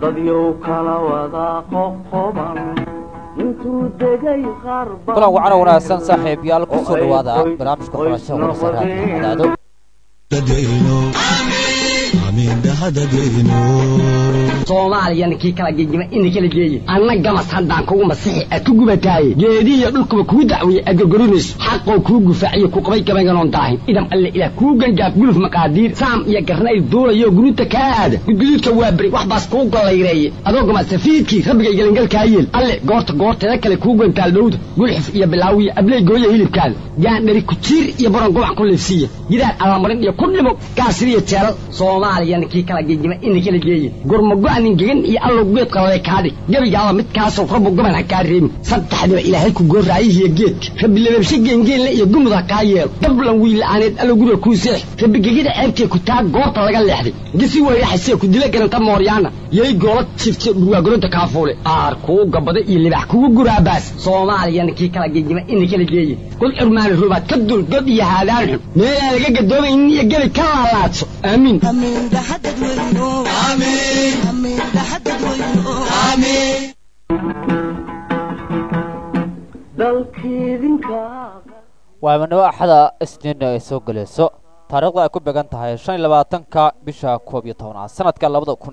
dadyow kala wada qoqoban intuu degay qarba kulan wacan wanaagsan saaxiibayaal ku soo dhawaada barnaamijka qorashada wararka dadweyno amiin dadweyno Soomaaliya ninkii kala geeyay in kala geeyay annaga masaxdaan kugu masixi aad ku gubatay geediyo dhulkuba ku dacwiyay agorgorinays xaqo ku gufaaciyo ku qabay gabayganon daahin idam alle ila ku gangaab guluf maqaadiir saam iyo garnay duulayo guruta ka aad gududka waa bari wax baas ku galayreeyay adoo ma safiidkii rabbiga galangalkaayeen alle goorta kale ku gantaal dhowd gulxif iyo bilaawiye ablay gooye hilibkaan yaan dhari ku jiir iyo baran gobac ku leefsiye gidaan ala marin iyo ku dhimo kaasriye jeel Soomaaliya ninkii kala geeyay in kala geeyay gurmago anin gegan iyo allo geed qalay kaadi gabiga mid kaas oo rabbu gaban ha ka reem saddexdiba ilaahay ku gooraayihiyo geed rabbi leebsha geengeen iyo gumada ka yeel dablan wiil aaneed allo guriga ku seex rabbi gegida ceebtay ku taag goorta laga leexday gisi way xasee ku dila garanta mooryaana yey goolad jifti dhuwa goronta kaafuule aar ku gabada iyo libax ku guraabaas Soomaaliya ninkii kala geeyay in kala geeyay kul irmaan rubaad ka dul god iyo haadaan meel laga gadoobay in iyo gabi ka laalaadso aamin amiin dhaxad weyno amiin amiin dhaxad weyno amiin dalkeedinka waa manaba axada isniin ay soo galayso taariikhda ay ku beegan tahay 25ka bisha 12 sanadka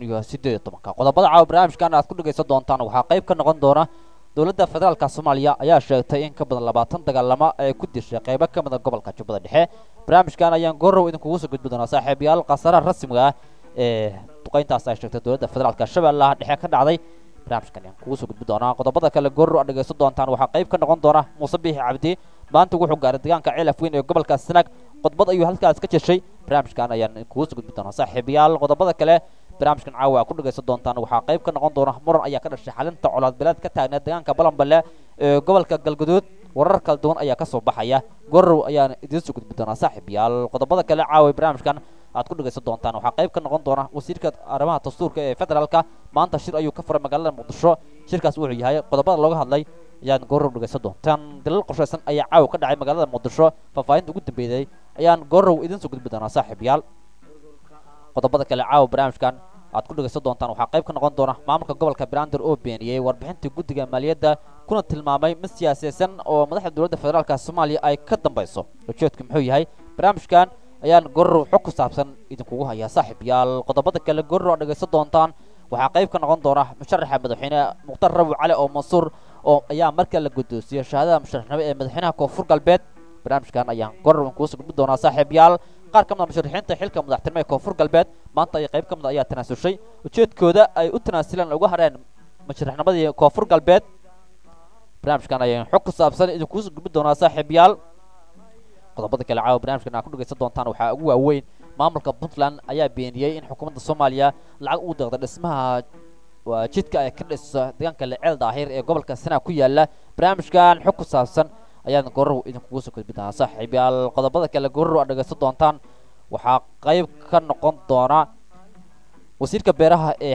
2018 qodobada caawa barnaamijkan aad ku dhageysan doontaan waxaa qayb ka noqon doona dawladda federaalka Soomaaliya ayaa sheegtay in ka badan 20 dagaalamo ay ku dishay qaybo ka mid ah gobolka Jubbada Dhexe barnaamijkan ayaan goorow idin kugu soo gudbin doonaa saaxiibayaal qasaraha rasmiga ah ee duqeyntaas ay sheegtay dawladda federaalka Shabeellaha Dhexe ka dhacday barnaamijkan ayaan kugu soo gudbin doonaa qodobada kale goorow aad dhageysan doontaan waxaa qayb ka noqon doona Muuse Biixi Cabdi maanta wuxuu gaaray deegaanka Ceelaf Weyn ee gobolka Sanaag qodbad ayuu halkaas ka jeshay barnaamijkan ayaan kugu soo gudbin doonaa saaxiibayaal qodobada kale barnaamijkan caawa ku dhageysan doontaan waxaa qayb ka noqon doona muran ayaa ka dhashay xalinta colaad bilaad ka taagneed deegaanka Balanbale ee gobolka Galgaduud warar kala duwan ayaa ka soo baxaya goorow ayaan idin soo gudbin doonaa saaxiibayaal qodobada kale caawa barnaamijkan aad ku dhageysan doontaan waxaa qayb ka noqon doona wasiirka arrimaha dastuurka ee federaalka maanta shir ayuu ka furay magaalada Muqdisho shirkaas wuxuu yahay qodobada looga hadlay ayaan goorow dhageysan doontaan dalal qorshaysan ayaa caawa ka dhacay magaalada Muqdisho faahfaahinta ugu dambeeyay ayaan goorow idin soo gudbin doonaa saaxiibayaal qodobada kale caawa barnaamijkan aad ku dhageysan doontaan waxaa qayb ka noqon doona maamulka gobolka Banaadir oo beeniyay warbixintii guddiga maaliyadda kuna tilmaamay mid siyaasadeed oo madaxda dawladda federaalka Soomaaliya ay ka dambayso ujeedku muxuu yahay barnaamijkan ayaan goorow xog ku saabsan idinkugu hayaa saaxiibayaal qodobada kale goorow aad dhageysan doontaan waxaa qayb ka noqon doona musharaxa madaxweyne Muqtar Rabi Cali oo Mansuur oo ayaa markaa la guddoonsiyay shahaadada musharaxnimo ee madaxweynaha Koonfur Galbeed barnaamijkan ayaan goorow kugu soo gudbin doonaa saaxiibayaal qaar ka mid ah musharaxiinta xilka madaxtinimada ee Koonfur Galbeed maanta ay qayb ka mid ayaa tanaasushay ujeedkooda ay u tanaasulaan uga hareen musharaxnimadii Koonfur Galbeed barnaamijkan ayaan xog ku saabsan idinku soo gudbin doonaa saaxiibayaal qodobada kale caawa barnaamijkan aad ku dhageysan doontaan waxaa ugu waaweyn maamulka Puntland ayaa beeniyay in xukuumadda Soomaaliya lacag u deeqday dhismaha jidka ay ka dhisa deegaanka Laceel Daahir ee gobolka Sanaag ku yaala barnaamijkan xog ku saabsan ayaan goorow idinkugu soo gudbin doonaa saaxiibayaal qodobada kale goorow aad dhageysan doontaan waxaa qayb ka noqon doona wasiirka beeraha ee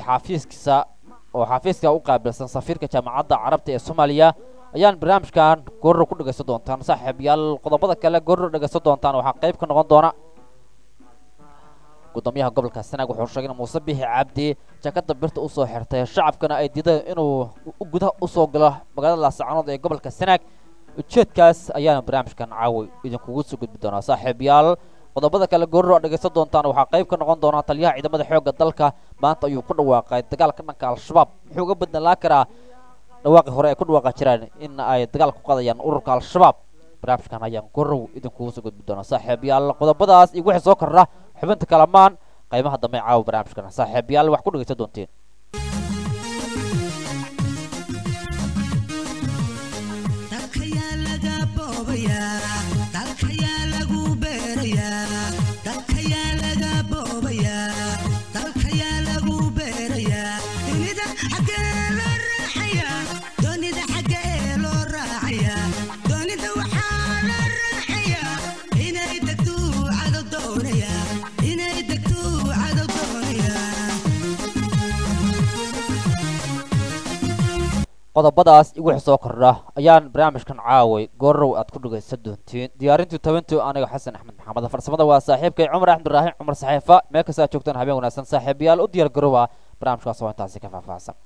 xafiiska u qaabilsan safiirka jaamacadda Carabta ee Soomaaliya ayaan barnaamijkan goorow ku dhageysan doontaan saaxiibayaal qodobada kale goorow dhageysan doontaan waxaa qayb ka noqon doona gudoomiyaha gobolka Sanaag wuxuu sheegay in Muuse Biixi Cabdi jakada birta u soo xirtay shacabkana ay diideen inuu gudaha u soo galo magaalada Laascaanood ee gobolka Sanaag ujeedkaas ayaan barnaamijkan caawa idinkugu soo gudbin doonaa saaxiibayaal qodobada kale goorow aad dhageysan doontaan waxaa qayb ka noqon doona taliyaha ciidamada xoogga dalka maanta ayuu ku dhawaaqay dagaalka dhanka al-shabaab wuxuu uga bedelaan karaa dhawaaqi hore ay ku dhawaaqa jireen in ay dagaal ku qadayaan ururka al-shabaab barnaamijkan ayaan goorow idinkugu soo gudbin doonaa saaxiibayaal qodobadaas iyo wixii soo kordha xubinta kalamaan qaybaha dambe caawa barnaamijkan saaxiibayaal wax ku dhageysan doonteen qodobadaas igu soo kordha ayaan barnaamijkan caaway goorow aad ku dhageysan doonteen diyaarintu tabantu aniga Xasan Axmed Maxamed farsamada waa saaxiibkay Cumar Axmed Ibraahim Cumar Saxiifa meel kasta joogtaan habeen wanaagsan saaxiibayaal u diyaar garooba barnaamijkaas oo intaasi ka faahfaahsan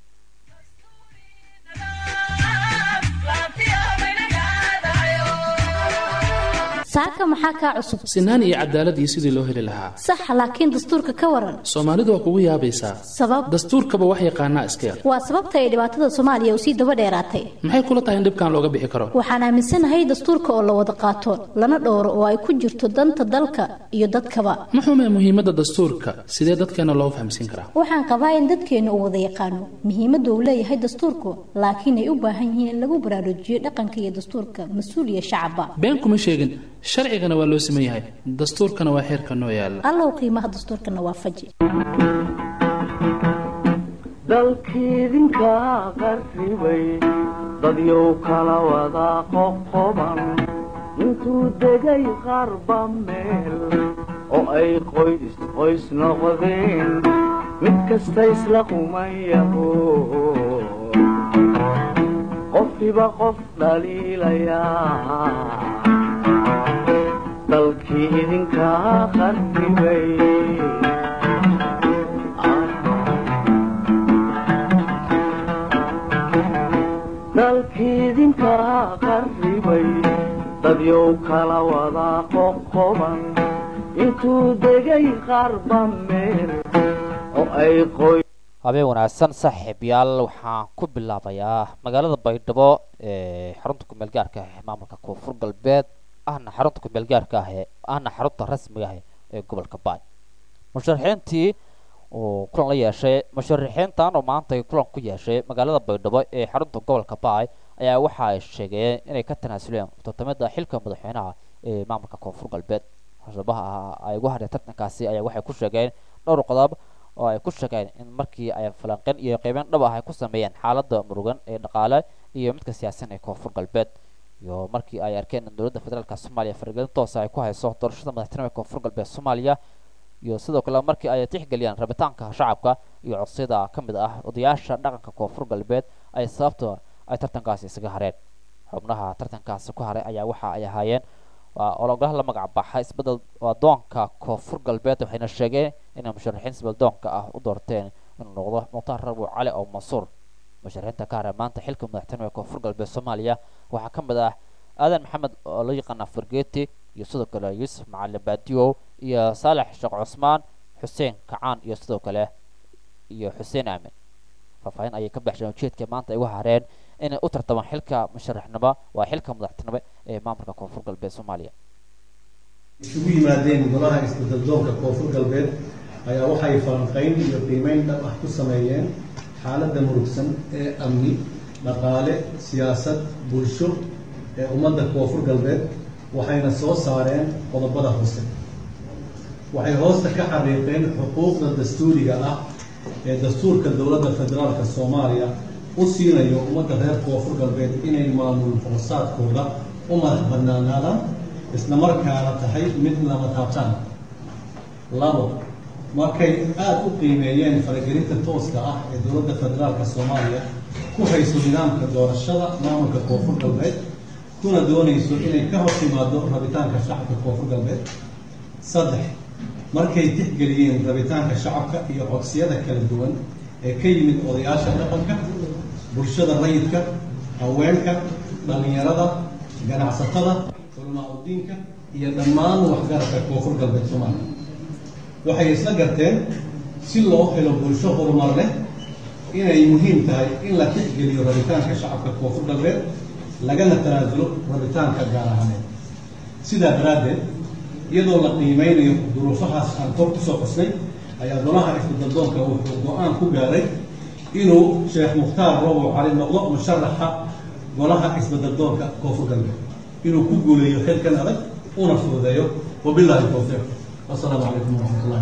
saaka maxaa kaa cusub sinaan iyo cadaalad iyo sidii loo heli lahaa sax laakiin dastuurka ka waran soomaalidu waa kugu yaabaysaa sabab dastuurkaba wax yaqaanaa iska yar waa sababta ay dhibaatada soomaaliya u sii daba dheeraatay maxay kula tahay in dhibkan looga bixi karo waxaan aaminsanahay dastuurka oo la wada qaato lana dhowro oo ay ku jirto danta dalka iyo dadkaba muxuumee muhiimadda dastuurka sidee dadkeena loo fahamsiin karaa waxaan qabaa in dadkeena uu wada yaqaano muhiimadda uu leeyahay dastuurku laakiin ay u baahan yihiin in lagu baraarujiyo dhaqanka iyo dastuurka mas-uul iyo shacabba been kuma sheegin sharcigana waa loo siman yahay dastuurkana waa xeerka noo yaala allow qiimaha dastuurkana waa faji dalkiidinka qarribay dadyow kala wada qoqoban intuu degay qarba meel oo ay qoys noqdeen mid kasta isla qumayaho qofkiiba qof dhaliilayaa dalkii idinka qarribay dalkii idinka qarribay dadyow kala wada qoqoban intuu degay qarba meel oo ay habeen wanaagsan saaxiibayaal waxaan ku bilaabayaa magaalada baydhabo ee xarunta kumeel gaarka ah maamulka koonfur galbeed ahna xarunta kumeel gaarka ah ahna xarunta rasmiga ah ee gobolka baay musharaxiintii oo kulan la yeeshay musharaxiintan oo maanta kulan ku yeeshay magaalada baydhabo ee xarunta gobolka baay ayaa waxa ay sheegeen inay ka tanaasuleen tartamada xilka madaxweynaha ee maamulka koonfur galbeed xubnaha ay ugu hadhay tartankaasi ayaa waxay ku sheegeen dhowr qodob oo ay ku sheegeen in markii ay falanqeen iyo qeyban dhab ah ay ku sameeyeen xaaladda murugan ee dhaqaale iyo midka siyaasan ee koonfur galbeed iyo markii ay arkeen in dowladda federaalka soomaaliya faragelin toos ay ku hayso doorashada madaxtinimada koonfur galbeed soomaaliya iyo sidoo kale markii ay tixgeliyaan rabitaanka shacabka iyo codsiyada ka mid ah odayaasha dhaqanka koonfur galbeed ay sababta ay tartankaasi isaga hareen xubnaha tartankaasi ku haray ayaa waxa ay ahaayeen ololaha la magac baxay isbedel doonka koonfur galbeed waxayna sheegeen inay musharaxiin isbedel doonka ah u doorteen inuu noqdo mukhtaar rabuuc cali oo mansuur musharaxiinta ka haray maanta xilka madaxtinimada koonfur galbeed soomaaliya waxaa ka mid ah aadan maxamed oo loo yaqaana fargeeti iyo sidoo kale yuusuf macalin baadiyow iyo saalex sheekh cusmaan xuseen kacaan iyo sidoo kale iyo xuseen aamin faahfaahin ayay ka baxsheen ujeedka maanta ay uga hareen inay u tartamaan xilka musharaxnimo waa xilka madaxtinimo ee maamulka koonfur galbeed soomaaliya isugu yimaadeen golaha isbedel doonka koonfur galbeed ayaa waxay falanqayn iyo qiimeyn dhab ah ku sameeyeen xaaladda murugsan ee amni dhaqaale siyaasad bulsho ee ummadda koonfur galbeed waxayna soo saareen qodobada hoose waxay hoosta ka xariiqeen xuquuqda dastuuriga ah ee dastuurka dowladda federaalka soomaaliya u siinayo ummadda reer koonfur galbeed inay maamul hoosaadkooda u madax banaanaadaan isla markaana tahay mid lama taabtaan labo markay aada u qiimeeyeen faragelinta tooska ah ee dowladda federaalka soomaaliya ku hayso nidaamka doorashada maamulka koonfur galbeed kuna doonayso inay ka hor timaado rabitaanka shacabka koonfur galbeed saddex markay tixgeliyeen rabitaanka shacabka iyo codsiyada kala duwan ee ka yimid odayaasha dhaqanka bulshada rayidka haweenka dhalinyarada ganacsatada culamaa udiinka iyo dhammaan waxgaradka koonfur galbeed soomaaliya waxay isla garteen si loo helo bulsho horumar leh inay muhiim tahay in la tixgeliyo rabitaanka shacabka koonfur galbeed lagana tanaasulo rabitaanka gaar ahaaneed sidaa daraaddeed iyadoo la qiimeynayo duruufahaas aan kor kusoo xusnay ayaa golaha isbedel doonka wuxuu go-aan ku gaaray inuu sheekh mukhtaar rabuuc cali noqdo musharaxa golaha isbedel doonka koonfur galbeed inuu ku guuleeyo xilkan adag una fududeeyo wabilaahi towfiiq wasalaamu calaykum waraxmatullahi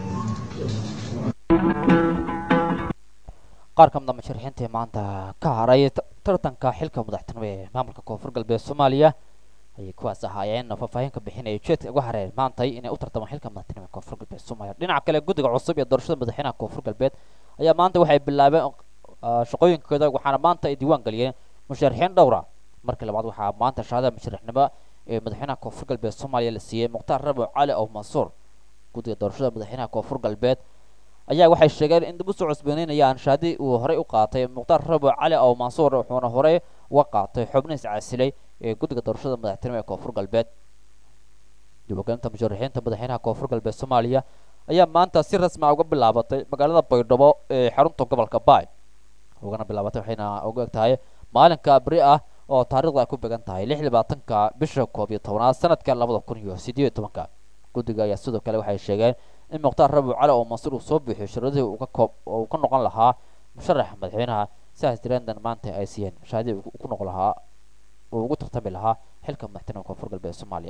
wabarakaatu qaar ka mid a musharaxiintii maanta ka haray tartanka xilka madaxtinimo ee maamulka koonfur galbeed soomaaliya ayay kuwaas ahaayeen faahfaahin ka bixinaya ujeedka uga hareen maantay inay u tartamaan xilka madaxtinimo koonfur galbeed soomaaliya dhinaca kale guddiga cusub ee doorashada madaxweynaha koonfur galbeed ayaa maanta waxay bilaabeen shaqooyinkooda waxaana maanta ay diiwaan geliyeen musharaxiin dhowra markii labaad waxaa maanta shahaadada musharaxnimo ee madaxweynaha koonfur galbeed soomaaliya la siiyey mukhtaar rabuuc cali oo mansuur guddiga doorashada madaxweynaha koonfur galbeed ayaa waxay sheegeen in dib u soo cusboonaynayaan shahaadadii uu horey u qaatay mukhtaar rabo cali ow mansuur wuxuuna horey uga qaatay xubnihiis casilay ee guddiga doorashada madaxtinimo ee koonfur galbeed diiwaangelinta musharaxiinta madaxweynaha koonfur galbeed soomaaliya ayaa maanta si rasmi ah uga bilaabatay magaalada baydhabo ee xarunta gobolka baay ugana bilaabatay waxayna ugu eg tahay maalinka beri ah oo taariikhda ay ku began tahay 26-ka bisha 11 sanadka 2018 guddiga ayaa sidoo kale waxay sheegeen in mukhtaar rabo cali oo mansuur uu soo bixiyo sharadii uu ka noqon lahaa musharaxa madaxweynaha sidaas dareendan maanta ay siiyeen shahaadii uu ku noqon lahaa uu ugu tartami lahaa xilka madaxtinimada koonfur galbeed soomaaliya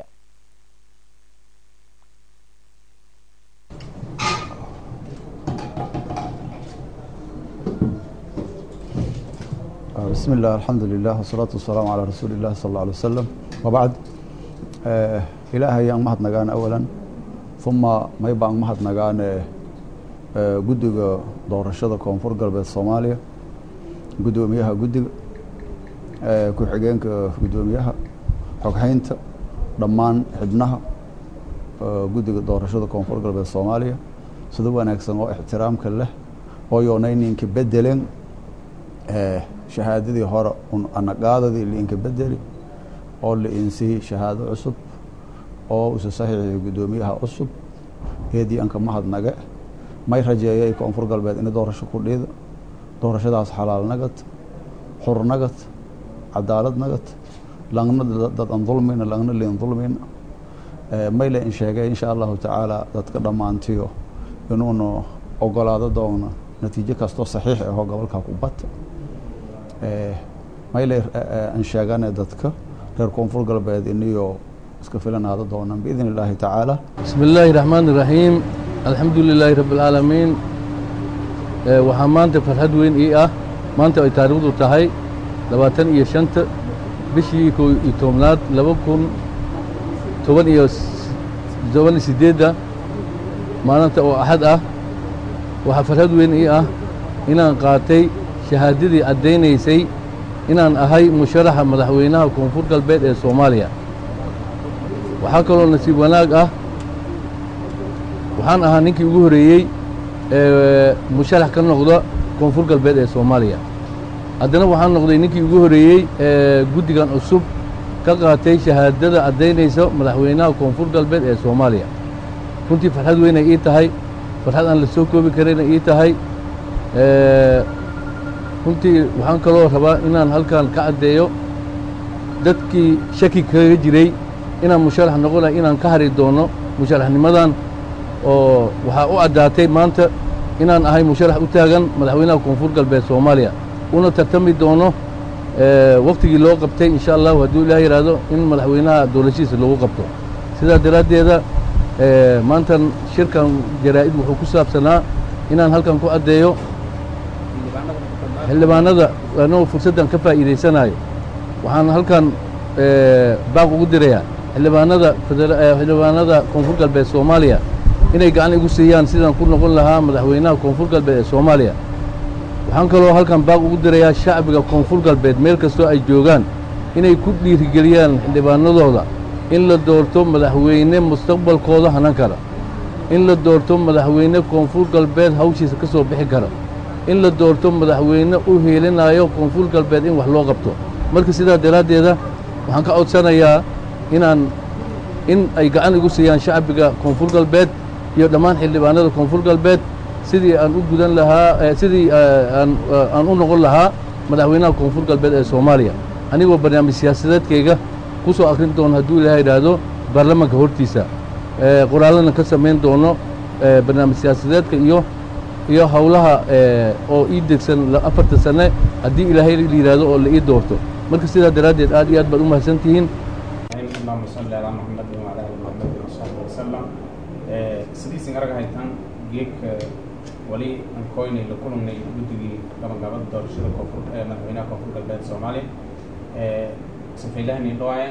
بسم الله الحمد لله والصلاة والسلام على رسول الله صلى الله عليه وسلم وبعد إلهي أن مهد نغان أولا ثم ما يبقى أن مهد نغان قدق دور الشدة كونفور قلب الصوماليا قدق مياها قدق كو حقينك قدق مياها حقحينت رمان حبنها قدق دور الشدة كونفور قلب الصوماليا سدوا نكسن واحترام كله ويونين كبدلين shahaadadii hore anaqaadadii liinka bedeli oo la insii shahaado cusub oo uu saxiixay gudoomiyaha cusub heedii anka mahadnaga may rajeeyay koonfur galbeed in doorasho ku dhiido doorashadaas xalaal nagad xur nagad cadaalad nagad langna dad aan dulmin langna leen dulmin may la in sheegay insha Allah taala dadka dhamaantiyo inuu ogolaado doona natiijo kasto saxiix ah oo gobolka ku bata ما يلي انشاغانا ددك reer koonfur galbeed iniyo iska filanaado doonaan باذن الله تعالى بسم الله الرحمن الرحيم الحمد لله رب العالمين waxaa maanta farxad weyn ii ah maanta ay taariikhdu tahay 25 bishii 11aad 2018 maalinta oo axad ah waxaa farxad weyn ii ah inaan qaatay shahaadadii caddaynaysay inaan ahay musharaxa madaxweynaha koonfur galbeed ee Soomaaliya waxaa kaloo nasiib wanaag ah waxaan ahaa ninkii ugu horeeyay musharax ka noqda koonfur galbeed ee Soomaaliya haddana waxaan noqday ninkii ugu horeeyay guddigan cusub ka qaatay shahaadada caddaynaysa madaxweynaha koonfur galbeed ee Soomaaliya runtii farxad weyn ay ii tahay farxad aan la soo koobi karin ay ii tahay runtii waxaan kaloo rabaa inaan halkan ka caddeeyo dadkii shaki kaga jiray inaan musharax noqonayo inaan ka hari doono musharaxnimadan oo waxaa u caddaatay maanta inaan ahay musharax u taagan madaxweynaha koonfur galbeed Soomaaliya una tartami doono waqtigii loo qabtay insha Allah hadduu Ilaahay yiraahdo in madaxweynaha dowladdiisa lagu qabto sidaa daraadeeda maantan shirkan jaraa'id wuxuu ku saabsanaa inaan halkan ku caddeeyo xildhibaanada anoo fursaddan ka faa'iidaysanayo waxaan halkan baaq ugu dirayaa xildhibaanada koonfur galbeed Soomaaliya inay gacan igu siiyaan sidaan ku noqon lahaa madaxweynaha koonfur galbeed ee Soomaaliya waxaan kaloo halkan baaq ugu dirayaa shacbiga koonfur galbeed meel kastoo ay joogaan inay ku dhiirigeliyaan xildhibaanadooda in la doorto madaxweyne mustaqbalkooda hanan kara in la doorto madaxweyne koonfur galbeed hawshiisa ka soo bixi kara in la doorto madaxweyne u heelinayo koonfur galbeed in wax loo qabto marka sidaa daraadeeda waxaan ka codsanayaa in ay gacan igu siiyaan shacbiga koonfur galbeed iyo dhammaan xildhibaanada koonfur galbeed sidii aan u gudan lahaa sidii aan u noqon lahaa madaxweynaha koonfur galbeed ee Soomaaliya anigoo barnaamij siyaasadeedkayga ku soo akhrin doono hadduu Ilaahay yiraahdo baarlamaanka hortiisa qoraalana ka samayn doono barnaamij siyaasadeedka iyo hawlaha oo ii degsan 4 sano haddii Ilaahay yiraahdo oo la ii doorto marka sidaa daraadeed aad iyo aad baad u mahadsantihiin اللهم صل على محمد وعلى ال محمد وصحبه وسلم سيدي ارغا هيتان جيك ولي ان كويني لكلنا غدغي gabagabada doorashada koonfur madaxweynaha koonfur galbeed Soomaaliya safeylahani dhawaa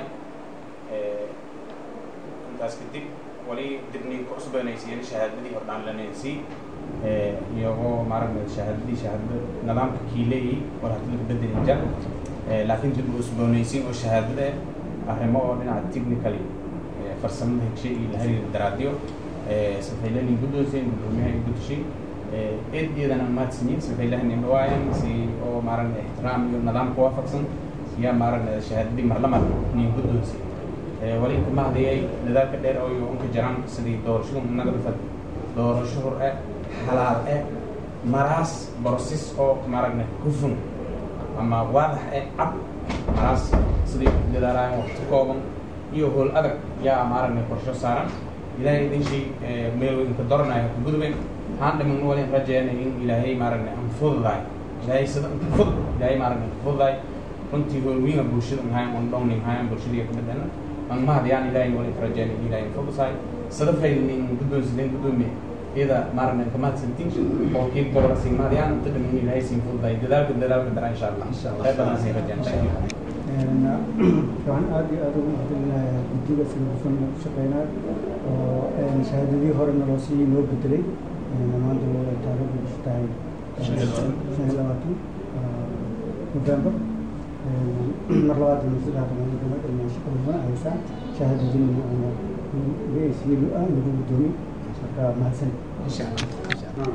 intaas kadib wali dibni ku cusbanaysay shahaadadii hordaan lanaysi iyagoo maaragtay shahaadada nidaamka kiilay war hadii beddelin jar laakiin dib u cusbanaysay oo shahaadada arrimo oo dhinaca technically farsamada heshiis iyo la xiriir daraadiyo safeylani guddoonsiin gudoomiyaha guddishi iyadana mahadsanyiin si waxay lahayn indhawaayan si oo maaragna ixtiraam iyo nidaam ku waafaqsan yaa maaragna shahaadadii marlamar nin guddoonsi wali ka mahdiyay dadaalka dheer oo unka jiraan sidii doorashadu naga dhufad doorasho hor halaal maraas borosis oo maaragna hufun ama waadax cad maraas sidii dadaalaan waqti kooban iyo howl adag yaa maaragna qorsho saaran ilaahay idin shay meel inka doranaya ku gudubeen haan dhiman wali rajeynay in ilaahay maaragna aan fududahay ilaahay sida fudud ilaahay maaragna fududahay runtii howl wiina bulshada mahayn on dhowning hayan bulshadii ka midana aan mahdiyaan ilaahay wali rajeynay ilaahay fududahay sadafaynin in guddoonsideen guddoomiye iyada maaragna ka mahadsantiin oo kiib gobol siin mahdiyaan inta dhiman ilaahay siin fududahay dadaalka dara insha allah qayb badan siin rajeyn waxaan aad iyo aad ugu mahadcelinayaa guddiga filifan shaqeynaa oo shahaadadii horena loo siiyey loo bedelay maanta taariikhdu ku tahay 25 November mar labaad iyo saddex toban ilaa shaqada haysa shahaadadii ana weeysiin aan ugu guddoomay marka mahadsan insha Allah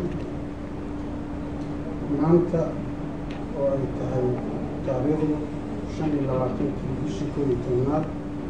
maanta oo ay tahay taariikhdu 25 bishii 11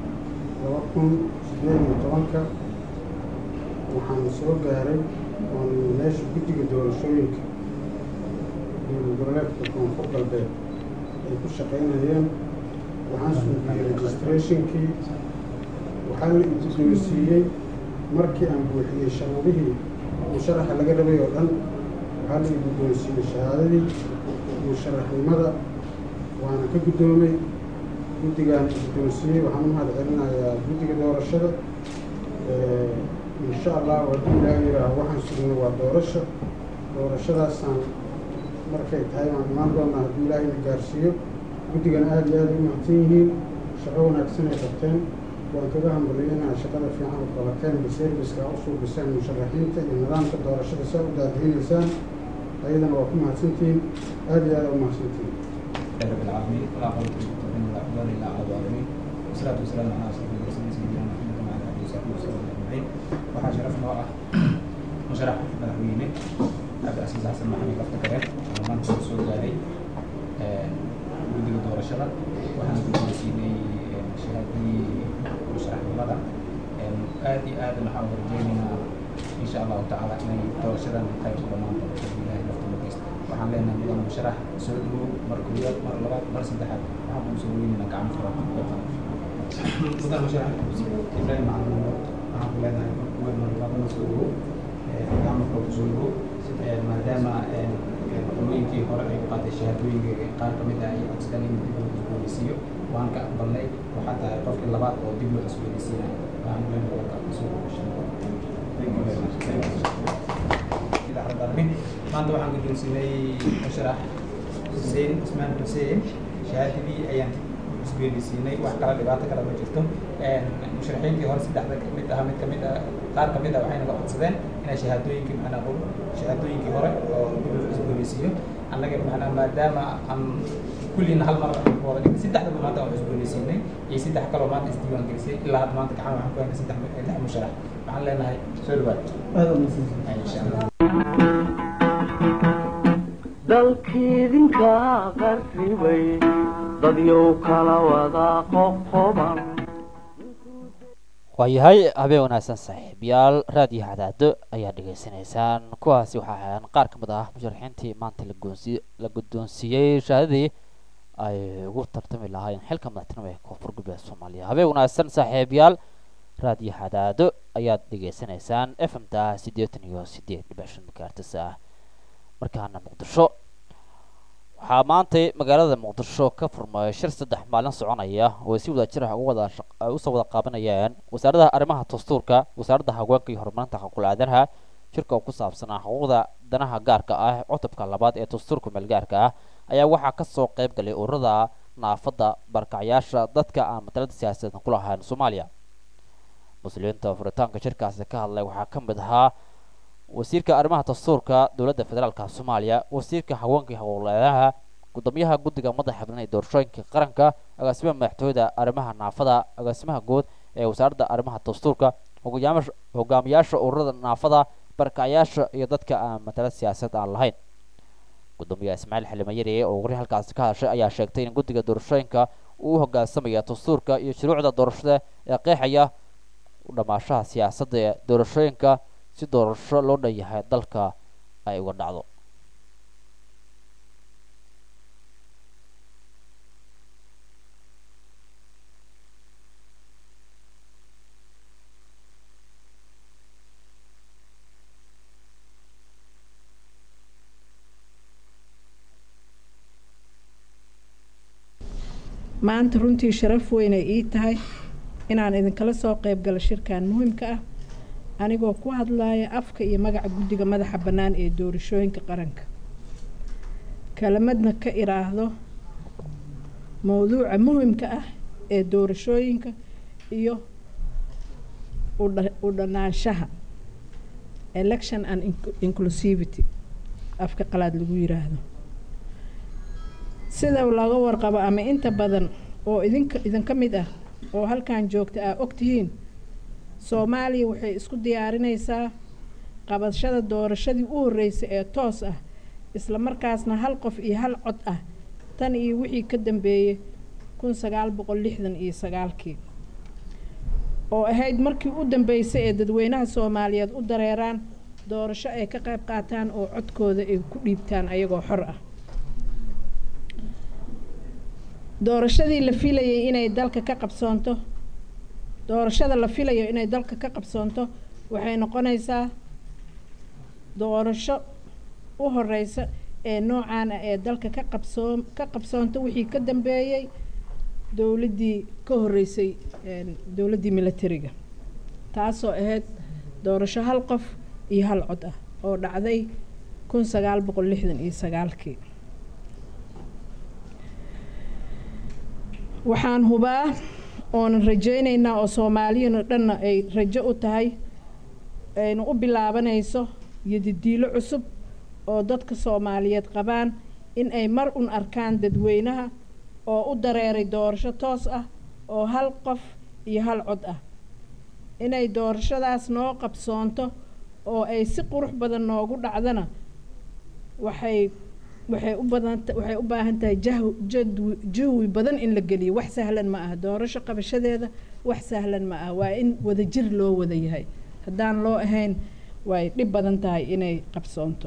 2018 waxaan soo gaaray oon meesha guddiga doorashooyinka goboleedka koonfur galbeed ay ku shaqaynayeen waxaan suugiyey registrationkii waxaa la idinsiiyey markii aan buuxiyey sharuudihii musharaxa laga rabay oo dhan waxaa la idinsiiyey shahaadadii musharaxnimada waana ka guddoomay guddigaan guddoonsiiyey waxaan u mahadcelinayaa guddiga doorashada insha allah haddii ilaahay yidhaaho waxaan sugnay waa doorashadaasaan markay tahay waan imaan doonaa haddii ilaahay na gaarsiiyo guddigan aad iyo aad u mahadsan yihiin shaqo wanaagsan ay qabteen waan kaga hambaliyeynaha shaqada fiican u qabateen biserviska u suubiseen musharaxiinta iyo nidaamka doorashada saa u daadihinaysaan ayadana waa ku mahadsantihiin aad iyo aad u mahadsantihiin رب العالمين ولا حول ولا قوة إلا على الظالمين والصلاة والسلام على أشرف المرسلين سيدنا محمد وعلى آله وصحبه وسلم أجمعين waxaa sharaf noo ah musharax madaxweyne cabdicasiis xasan maxamed aftakare oo maanta soo gaaray guddiga doorashada waxaana guddoonsiinay shahaadadii musharaxnimada aad iyo aad waxaan rajeynaynaa insha allahu tacaala inay doorashadan qayb ku dhammaan doonto ilaahay nafta mageysta waxaan leenahay mudan musharax soo dhawow mar koowaad mar labaad mar saddexaad waxaan kuu soo weynaynaa gacmo furan mudan musharax ibrahim macalin waxaan ku leenahay mar koowaad mar labaad mar soo dhawow gacmo furan kusoo dhawow maadaama qolooyinkii hore ay qaatay shahaadooyinka qaar ka mid ah ay codsadeen in dib loo cusboonaysiiyo waan ka aqbalnay waxaa tahay qofkii labaad oo dib loo cusboonaysiinayo waxaan ku leenahay warka kusoo maanta waxaan guddoonsiinay musharax xuseen ismaan xuseen shahaadadii ayaan cusboonaysiinay wax kala dhibaato kale ma jirto musharaxiintii hore saddexda kamid ah mid kamid ah qaar kamid ah waxay naga codsadeen inay shahaadooyinkii macnaa shahaadooyinkii hore oo dib loo cusboonaysiiyo annaga macnaa maadaama aan kullina hal mar wada dhigay saddexdaba maanta aan cusboonaysiinay iyo saddex kaloo maanta isdiiwaan gelisay ilaa hadda maanta gacan waxaan ku haynay saddex musharax waxaan leenahay soo dhawaad insha allah dalkiidinka qarribay dadyow kala wada qoqoban waayahay habeen wanaagsan saaxiibayaal raadiyo cadaado ayaa dhegaysanaysaan kuwaasi waxaa ahaan qaar ka mid ah musharaxiintii maanta la guddoonsiiyey shahaadadii ay ugu tartami lahaayeen xilka madaxtinimo ee koonfur galbeed soomaaliya habeen wanaagsan saaxiibayaal raadiyo cadaado ayaad dhegaysanaysaan fmta 88.8 megahertz ah markaana muqdisho waxaa maantay magaalada muqdisho ka furmay shir 3 maalin soconaya oo si wada jir ah usoo wada qaabanayaan wasaaradda arrimaha dastuurka wasaaradda haweenka iyo horumarinta xuquuqul aadanaha shirka oo ku saabsanaa xuquuqda danaha gaarka ah cutubka labaad ee dastuurka meelgaarka ah ayaa waxaa kasoo qayb galay ururada naafada barkacyaasha dadka aan matalada siyaasadeed ku lahayn Soomaaliya muslimiinta furitaanka shirkaasi ka hadlay waxaa ka mid ahaa wasiirka arrimaha dastuurka dowladda federaalka Soomaaliya wasiirka haweenka iyo xuquuqul aadanaha gudoomiyaha guddiga madaxa bannaan ee doorashooyinka qaranka agaasimaha madaxtooyada arrimaha naafada agaasimaha guud ee wasaaradda arrimaha dastuurka hogaamiyaasha ururada naafada barakacayaasha iyo dadka aan matala siyaasad aan lahayn gudoomiyaha ismaaciil xilimayare oo wari halkaasi ka hadashay ayaa sheegtay in guddiga doorashooyinka uu u hoggaansamaya dastuurka iyo shuruucda doorashada ee qeexaya u dhammaashaha siyaasadda ee doorashooyinka si doorasho loo dhan yahay dalka ay uga dhacdo maanta runtii sharaf weyn ay ii tahay inaan idinkala soo qayb galo shirkan muhiimka ah anigoo ku hadlaya afka iyo magaca guddiga madaxa bannaan ee doorashooyinka qaranka kalamadna ka iraahdo mowduuca muhiimka ah ee doorashooyinka iyo u dhanaanshaha election and inclusivity afka qalaad lagu yiraahdo sida laga warqabo ama inta badan oo idinka mid ah oo halkan joogta ah ogtihiin Soomaaliya waxay isku diyaarinaysaa qabashada doorashadii u horeysay ee toos ah isla markaasna hal qof iyo hal cod ah tan iyo wixii ka dambeeyay 1969 oo ahayd markii u dambeysay ee dadweynaha Soomaaliyeed u dareeraan doorasho ay ka qayb qaataan oo codkooda ay ku dhiibtaan ayagoo xor ah doorashadii la filayay inay dalka ka qabsoonto doorashada la filayo inay dalka ka qabsoonto waxay noqonaysaa doorasho u horeysa ee noocaan ah ee dalka ka qabsoonto wixii ka dambeeyay dawladdii ka horeysay dawladdii militariga taasoo ahayd doorasho hal qof iyo hal cod ah oo dhacday 1969 waxaan hubaa oon rajaynaynaa oo Soomaaliyana dhanna ay rajo u tahay aynu u bilaabanayso yadidiilo cusub oo dadka Soomaaliyeed qabaan in ay mar un arkaan dadweynaha oo u dareeray doorasho toos ah oo hal qof iyo hal cod ah inay doorashadaas noo qabsoonto oo ay si qurux badan noogu dhacdana waxay u baahan tahay jawi badan in la geliyo wax sahlan ma aha doorasho qabashadeeda wax sahlan ma aha waa in wada jir loo wada yahay haddaan loo ahayn way dhib badan tahay inay qabsoonto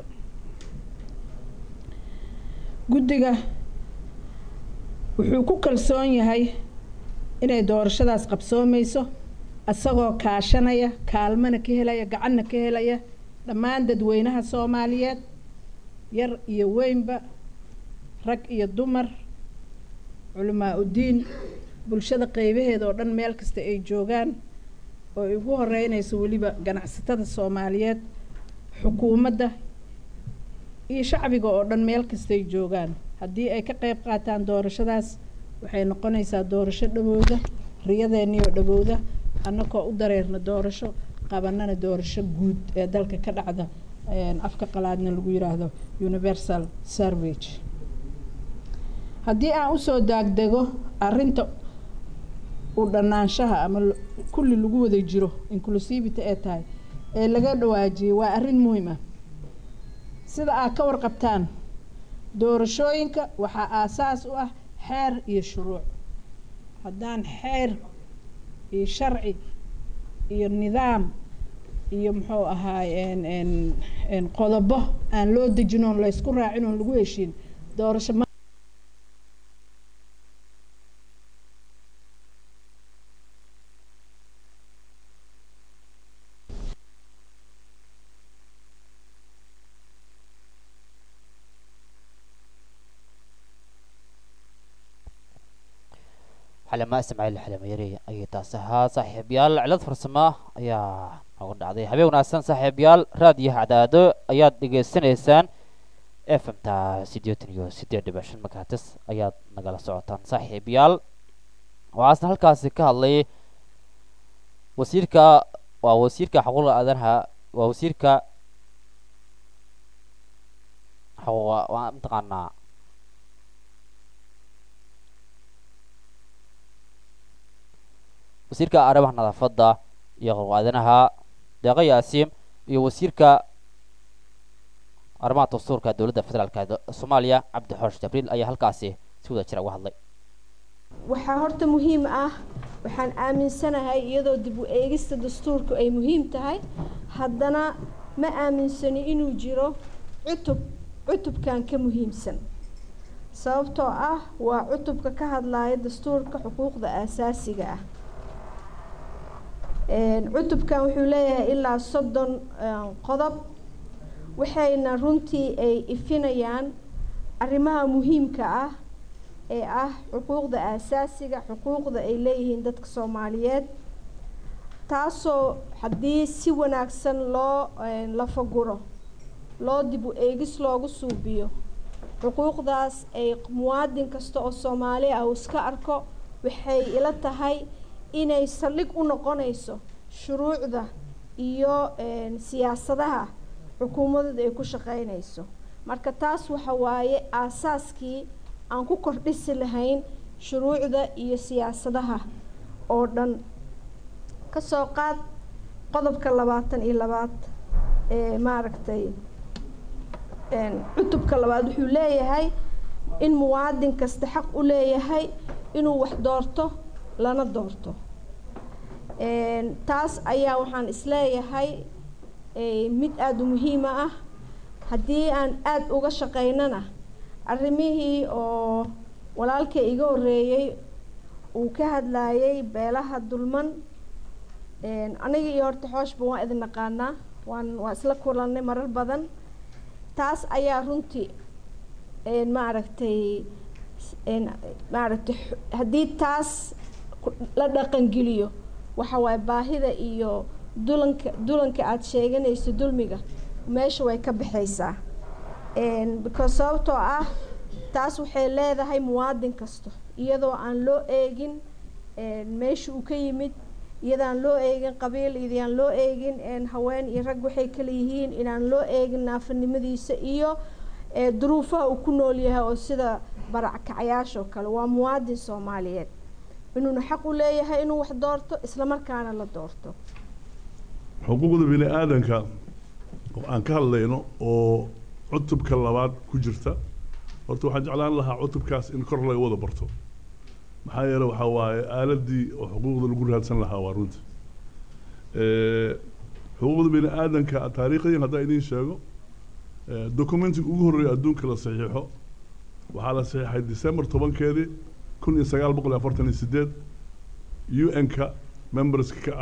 guddiga wuxuu ku kalsoon yahay inay doorashadaas qabsoomayso asagoo kaashanaya kaalmana ka helaya gacanna ka helaya dhammaan dadweynaha Soomaaliyeed yar iyo weynba rag iyo dumar culamaa u diin bulshada qaybaheeda oo dhan meel kasta ay joogaan oo ay ugu horeynayso waliba ganacsatada Soomaaliyeed xukuumadda iyo shacbiga oo dhan meel kasta ay joogaan haddii ay ka qayb qaataan doorashadaas waxay noqonaysaa doorasho dhawowda riyadeennii oo dhawowda annagoo u dareerna doorasho qabanana doorasho guud ee dalka ka dhacda afka qalaadna lagu yiraahdo universal service haddii aan u soo daagdego arrinta u dhanaanshaha ama kulli lagu wada jiro inclusivity ee tahay ee laga dhawaajiyay waa arrin muhiim ah sida aad ka warqabtaan doorashooyinka waxaa aasaas u ah xeer iyo shuruuc haddaan xeer iyo sharci iyo nidaam iyo muxuu ahaay qodobo aan loo dejin oo la isku raacin oo lagu heshiin doorasho xalama Ismaaciil Xilimayare ayay taas ahaa saaxiibayaal cilad farsamo ayaa ugu dhacday habeen wanaagsan saaxiibayaal raadiyaha cadaado ayaad dhageysanaysaan FM-ta 88.5 megahertz ayaad nagala socotaan saaxiibayaal waxaasna halkaasi ka hadlay wasiirka xuquuqda aadanaha waa wasiirka waa mataqaanaa wasiirka arrimaha nadaafadda iyo xuquuqda aadanaha deeqa yaasiin iyo wasiirka arrimaha dastuurka dowladda federaalka Soomaaliya Cabdi Xoosh Jibriil ayaa halkaasi si wada jira uga hadlay waxaa horta muhiim ah waxaan aaminsanahay iyadoo dib u eegista dastuurku ay muhiim tahay haddana ma aaminsani inuu jiro cutubkan ka muhiimsan sababtoo ah waa cutubka ka hadlaya dastuurka xuquuqda aasaasiga ah cutubkan wuxuu leeyahay ilaa 30 qodob waxayna runtii ay ifinayaan arrimaha muhiimka ah ee ah xuquuqda aasaasiga xuquuqda ay leeyihiin dadka Soomaaliyeed taasoo haddii si wanaagsan loo la faguro loo dib u eegis loogu suubiyo xuquuqdaas ay muwaadin kasta oo Soomaali ah iska arko waxay ila tahay inay saldhig u noqonayso shuruucda iyo siyaasadaha xukuumadda ay ku shaqeynayso marka taas waxa waaye aasaaskii aan ku kordhisi lahayn shuruucda iyo siyaasadaha oo dhan ka soo qaad qodobka 22 ee maaragtay cutubka labaad wuxuu leeyahay in muwaadin kasta xaq u leeyahay inuu wax doorto lana doorto taas ayaa waxaan isleeyahay mid aad u muhiim ah haddii aan aad uga shaqeynana arrimihii oo walaalkay iga horeeyay uu ka hadlayay beelaha dulman aniga iyo horta xooshba waan idin naqaanaa waan isla kulanay marar badan taas ayaa runtii maaragtay haddii taas la dhaqangeliyo waxa waaye baahida iyo dulanka aad sheeganayso dulmiga meesha way ka baxaysaa because sababtoo ah taas waxay leedahay muwaadin kasta iyadoo aan loo eegin meesha uu ka yimid iyadaan loo eegin qabiil iyadaan loo eegin haween iyo rag waxay kala yihiin inaan loo eegin naafanimadiisa iyo duruufaha uu ku nool yahay oo sida barakacayaasha oo kale waa muwaadin Soomaaliyeed inuu xaq u leeyahay inuu wax doorto isla markaana la doorto xuquuqda bini aadanka oo aan ka hadlayno oo cutubka labaad ku jirta horta waxaan jeclaan lahaa cutubkaas in kor laga wada barto maxaa yeelay waxa waaye aaladii oo xuquuqda lagu raadsan lahaa waa runta xuquuqda bini aadanka taariikhiyan haddaan idiin sheego dokumentiga ugu horreeya adduunka la saxiixo waxaa la saxiixay December 10-keedii 1948 UN-ka memberska ka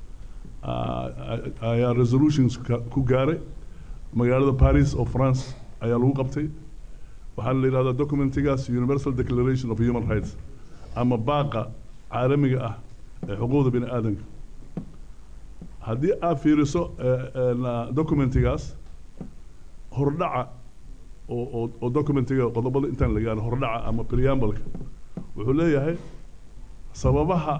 ah ayaa resolutions ku gaaray magaalada Paris oo France ayaa lagu qabtay waxaa la yiraahdaa documentigaas Universal Declaration of Human Rights ama baaqa caalamiga ah ee xuquuqda bini aadanka haddii aad fiiriso documentigaas hordhaca oo documentiga qodobada intaan la gaarin hordhaca ama preamble-ka wuxuu leeyahay sababaha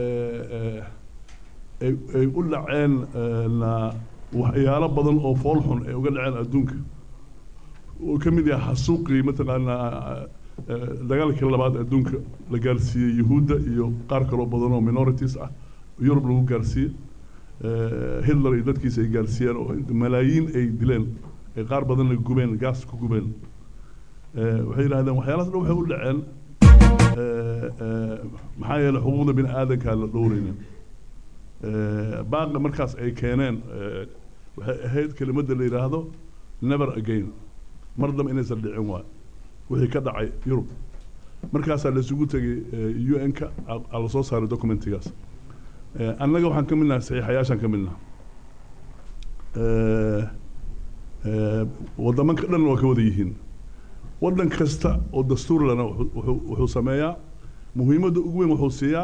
ay u dhaceen waxyaalo badan oo fool xun ay uga dhaceen adduunka oo ka mid yahay xasuuqii mataqaanaa dagaalkii labaad adduunka la gaarsiiyey yuhuudda iyo qaar kaloo badan oo minorities ah yurub lagu gaarsiiyey Hitler iyo dadkiisa ay gaarsiiyeen oo malaayiin ay dileen ay qaar badan la gubeen gaas ku gubeen waxay yiraahdeen waxyaalahaas dhan waxay u dhaceen maxaa yeelay xuquuqda bini aadanka la dhowraynin baaqa markaas ay keeneen waxay ahayd kelimadda la yiraahdo never again mar dambe inaysan dhicin waa wixii ka dhacay Yurub markaasaa la isugu tegay UN-ka la soo saaray documentigaas annaga waxaan ka midnahay saxiixayaashaan ka midnahay waddamanka dhan waa ka wada yihiin waddan kasta oo dastuur lana wuxuu sameeyaa muhiimadda ugu weyn wuxuu siiyaa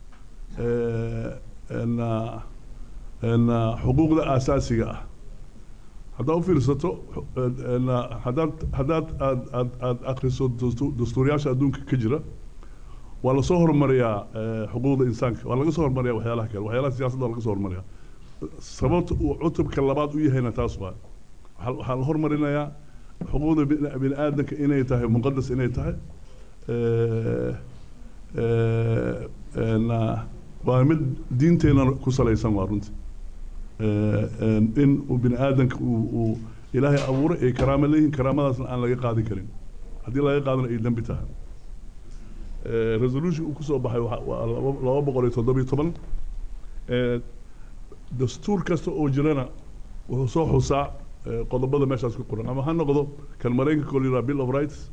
xuquuqda aasaasiga ah haddaad u fiirsato haddaad akhriso dastuuriyaasha adduunka ka jira waa lasoo horumariyaa xuquuqda insaanka waa laga soo horumariyaa waxyaalaha kale waxyaalaha siyaasadda waa laga soo horumariyaa sababta uu cutubka labaad u yahayna taas waa waxaa la hormarinayaa xuquuqda bini aadanka inay tahay muqadas inay tahay waa mid diinteena ku salaysan waa runtii in uu bini aadanka uu ilaahay abuuray ay karaamo leeyihiin karaamadaasna aan laga qaadi karin haddii laga qaadana ay dembi tahay resolution uu kusoo baxay waa 217 dastuur kasta oo jirana wuxuu soo xusaa qodobada meeshaas ku qoran ama ha noqdo kan maraykanka oo la yidhahdo bill of rights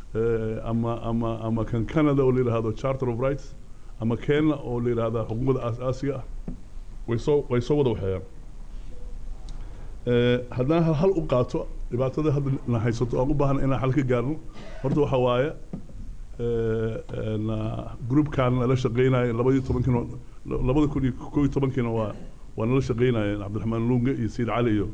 ama kan canada oo la yidhahdo charter of rights ama kenya oo la yidhahda xuquuqda aasaasiga ah way soo wada waxeeyaan haddaan hal u qaato dhibaatada hadda na haysato aan u baahna inaan xal ka gaarno horta waxa waaye groupkan nala shaqeynaya 2011 waa nala shaqeynayeen cabdiraxmaan lunge iyo sayid cali iyo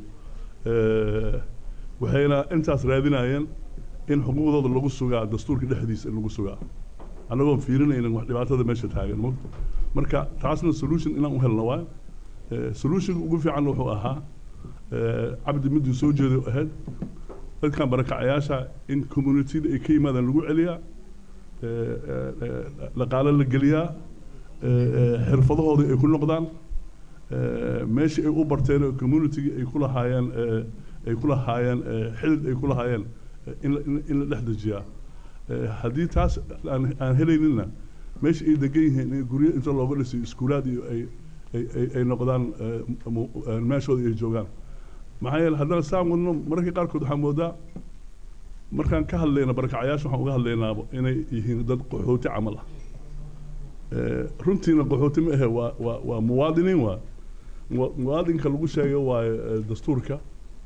waxayna intaas raadinayeen in xuquuqdooda lagu sugaa dastuurka dhexdiisa in lagu sugaa annagoon fiirinaynin wax dhibaatada meesha taagan marka taasna solution inaan u helno waa solution ugu fiican wuxuu ahaa cabdi miduu soo jeeday ahayd dadkan barakacayaasha in community-da ay ka yimaadaan lagu celiyaa dhaqaale la geliyaa xirfadahooda ay ku noqdaan meesha ay u barteen community ay ku lahaayeen xidid ay ku lahaayeen in la dhex dejiyaa haddii taas aan helaynina meesha ay degan yihiin in guryo inta looga dhisay iskuulaad iyo ay noqdaan meeshooda ay joogaan maxaa yeele haddana saan wadno mararka qaarkood waxaan moodaa markaan ka hadlayna barakacayaasha waxaan uga hadlaynaa inay yihiin dad qaxooti camal ah runtiina qaxooti ma ahe waa muwaadiniin waa muwaadinka lagu sheegay waayo dastuurka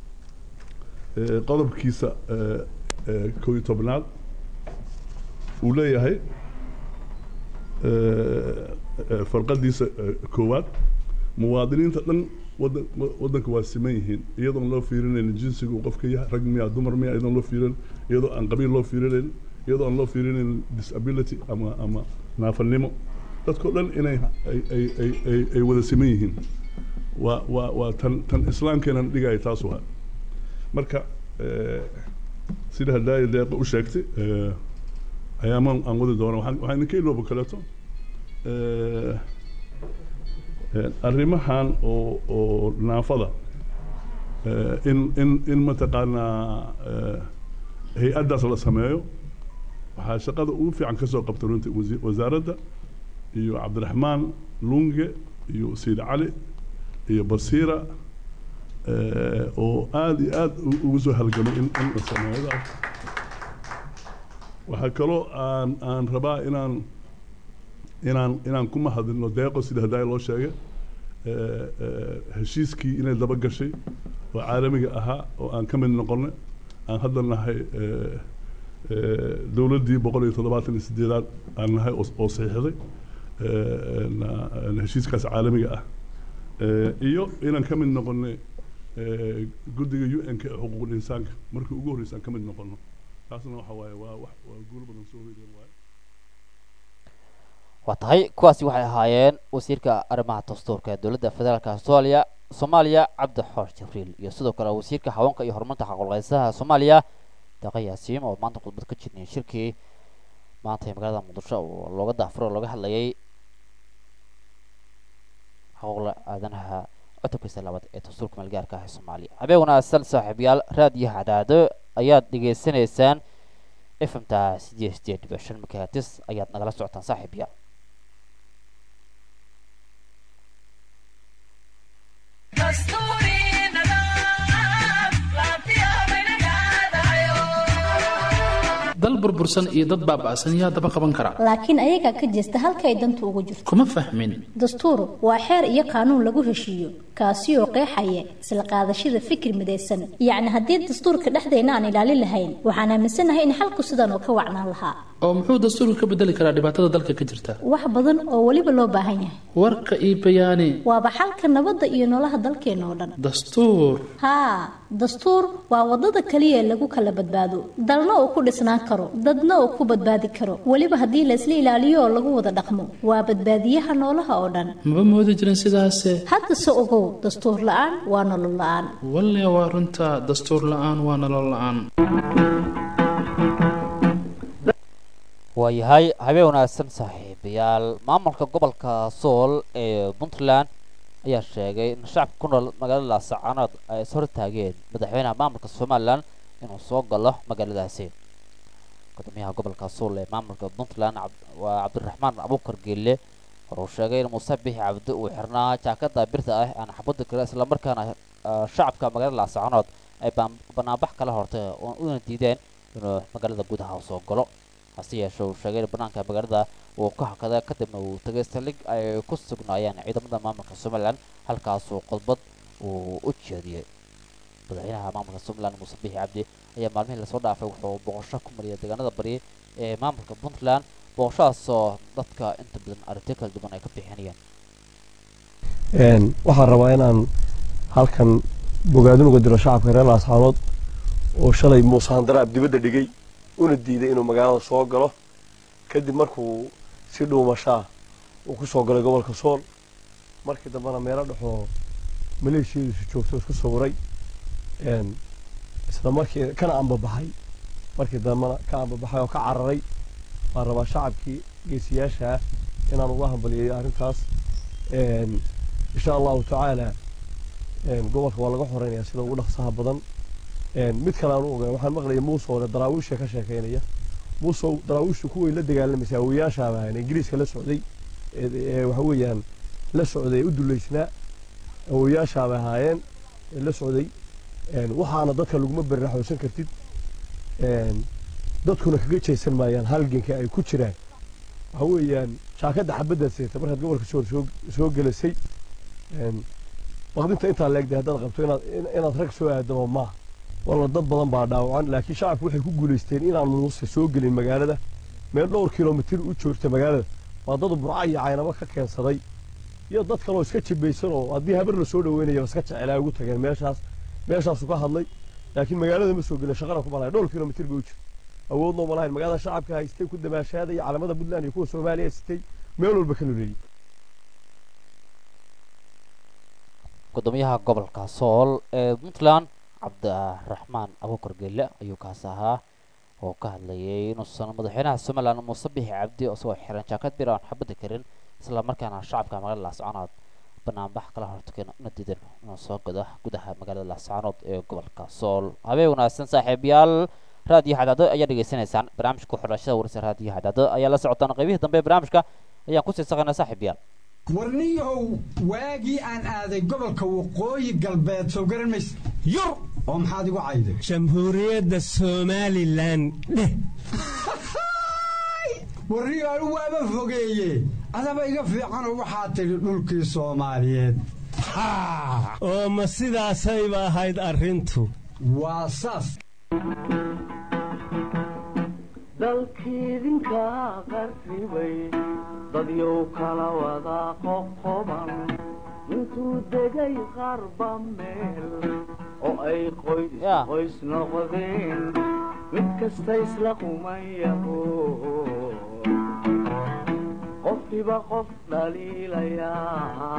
qodobkiisa 11 uu leeyahay farqadiisa koowaad muwaadiniinta dhan waddanka waa siman yihiin iyadoon loo fiirinayn jinsiga uu qofka yahay rag miya dumar miya iyadoon loo fiirin iyadoo aan qabiil loo fiirinayn iyadoo aan loo fiirinayn disability ama naafalnimo dadkoo dhan inay ay wada siman yihiin waa tan islaamkeenan dhigaya taas waa marka sida haddaaya deeqa u sheegtay ayaamaan aan wadi doona waxaa idinka ilooba kaleeto arrimahan oo naafada in mataqaanaa hay-addaas la sameeyo waxaa shaqada ugu fiican ka soo qabta runtii wasaaradda iyo cabdiraxmaan lunge iyo sayid cali iyo basiira oo aada iyo aada ugu soo halgamay in la sameeyo waxaa kaloo aan rabaa inaan ku mahadino deeqo sida haddaaya loo sheegay heshiiskii inay daba gashay oo caalamiga ahaa oo aan ka mid noqonay aan hadda nahay dowladdii 178aad aan nahay oo saxiixday heshiiskaas caalamiga ah iyo inaan ka mid noqonay guddiga UN-ka ee xuquuqul insaanka markii ugu horreysay aan ka mid noqono taasna waxa waaye waa guul badan soo hoydeen waaye waa tahay kuwaasi waxay ahaayeen wasiirka arrimaha dastuurka ee dowladda federaalka Soomaaliya Cabdi Xoosh Jibriil iyo sidoo kale wasiirka haweenka iyo horumarinta xaqul-qeysaha Soomaaliya Daqa Yaasiin oo maanta khudbad ka jeediyay shirkii maanta ee magaalada Muqdisho oo looga daafuro looga hadlayay hawla aadanaha cutubkiisa labaad ee dastuurka meelgaarka ah ee Soomaaliya habeen wanaagsan saaxiibayaal raadiyo hadaado ayaad dhageysanaysaan FM-ta 8.5 MHz ayaad nagala socotaan saaxiibayaal dal burbursan iyo dad baaba'san yaa daba qaban kara laakiin ayaga ka jeesta halka ay dantu ugu jirto kuma fahmin dastuur waa xeer iyo qaanuun lagu heshiiyo kaasi oo qeexaya isla qaadashada fikir midaysan yacni haddii dastuurka dhexdeena aan ilaalin lahayn waxaan aaminsanahay in xalku sidan oo ka wacnaan lahaa oo muxuu dastuurka ka bedeli karaa dhibaatada dalka ka jirta wax badan oo waliba loo baahan yahay warka iyo bayaani waaba xalka nabadda iyo noloha dalkeena oo dhan dastuur haa dastuur waa wadada kaliya ee lagu kala badbaado dalna uu ku dhisnaan karo dadna uu ku badbaadi karo waliba haddii la isla ilaaliyo oo lagu wada dhaqmo waa badbaadiyaha noolaha oo dhan maba moodi jirin sidaas hadda se ogow dastuur la'aan waa nolol la'aan walle waa runta dastuur la'aan waa nolol la'aan waayahay habeen wanaagsan saaxiibayaal maamulka gobolka Sool ee Puntland ayaa sheegay in shacabka ku nool magaalada laascaanood ay is hortaageen madaxweynaha maamulka somalilan inuu soo galo magaaladaasi gudoomiyaha gobolka suul ee maamulka puntland waa cabdiraxmaan abuukar geelle wuxuu sheegay in muuse bixi cabdi uu xirnaa jaakada birta ah aan xabada kale islamarkaana shacabka magaalada laascaanood ay banaanbax kala hortay oo una diideen inuu magaalada gudaha soo galo hase yeeshee uu sheegay in banaanka magaalada uu ka hakaday kadibna uu tagay saldhig ay ku sugnaayeen ciidamada maamulka somalilan halkaasuu khudbad uu u jeediyey madaxweynaha maamulka somalilan muuse bixi cabdi ayaa maalmihii lasoo dhaafay wuxuu boqosho ku mariyay deegaanada bari ee maamulka puntland boqoshahaasoo dadka inta badan aragtiyo kala duwan ay ka bixinayaan waxaan rabaa inaan halkan bogaadin uga diro shacabka reer laascaanood oo shalay muuse handaraab dibadda dhigay una diiday inuu magaalada soo galo kadib markuu si dhuumashaa uu ku soo galay gobolka sool markii dambena meelo dhexoo maleeshiyadiisu joogto isku sawiray isla markii kana ambabaxay markii dambena ka ambabaxay oo ka cararay waan rabaa shacabkii geesiyaasha ah inaan uga hambaliyay arrintaas insha allahu tacaala gobolka waa laga xoreynayaa sida ugu dhaqsaha badan mid kale aan u ogaay waxaan maqlayay muuse oo daraawiisha ka sheekeynaya muuse daraawiishu kuway la dagaalamaysa awoyaashaaba ahayn ingiriiska la socday waxa weeyaan la socday u duleysnaa awoyaashaaba ahaayeen la socday waxaana dadka laguma barraxoosan kartid dadkuna kaga jeesan maayaan halganka ay ku jiraan waxa weeyaan jaakada xabadda seeta markaad gobolka soo gelisay waqdinta intaa leegday haddaad qabto inaad rag soo aadamo maaha walla dad badan baa dhaawacan laakiin shacabku waxay ku guulaysteen inaan muuse soo gelin magaalada meel dhowr kilomitir u joogta magaalada waa dad burca iyo caynabo ka keensaday iyo dad kaloo iska jibaysan oo haddii habar la soo dhaweynaya iska jecelaa ugu tageen meeshaasuu ka hadlay laakiin magaalada ma soo gelin shaqana kuma lahayn dhowr kilomitir bay u jirta awoodna uma lahayn magaalada shacabka haystay ku damaashaada iyo calamada puntland iyo kuwa soomaaliya haystay meel walba ka luleeyey gudoomiyaha gobolka sool ee puntland cabdiraxmaan abuukar geelle ayuu kaas ahaa oo ka hadlayay inuusan madaxweynaha somalilan muuse bixi cabdi isagoo xiran jaakad bir aan xabada karin isla markaana shacabka magaalada laascaanood banaanbax kala hortageen una diidan inuu soo gado gudaha magaalada laascaanood ee gobolka sool habeen wanaagsan saaxiibayaal raadiyo xadaado ayaa dhegaysanaysaan barnaamijka xulashada warsa raadiyo xadaado ayaa la socotaan qaybihii dambe ee barnaamijka ayaan kusii saqaynaa saaxiibayaal warniyow waagii aan aaday gobolka waqooyi galbeed soo garan maysa yur oo maxaad igu cayday jamhuuriyadda somalilan dheh warniyow waaba fogeeye adaba iga fiicanoo waxaa tidhi dhulkii soomaaliyeed oo ma sidaasayba ahayd arrintu waa saas dalkiidinka qarribay dadyow kala wada qoqoban intuu degay qarba meel oo ay qoys noqdeen mid kasta isla qumayaho qofkiiba qof dhaliilayaa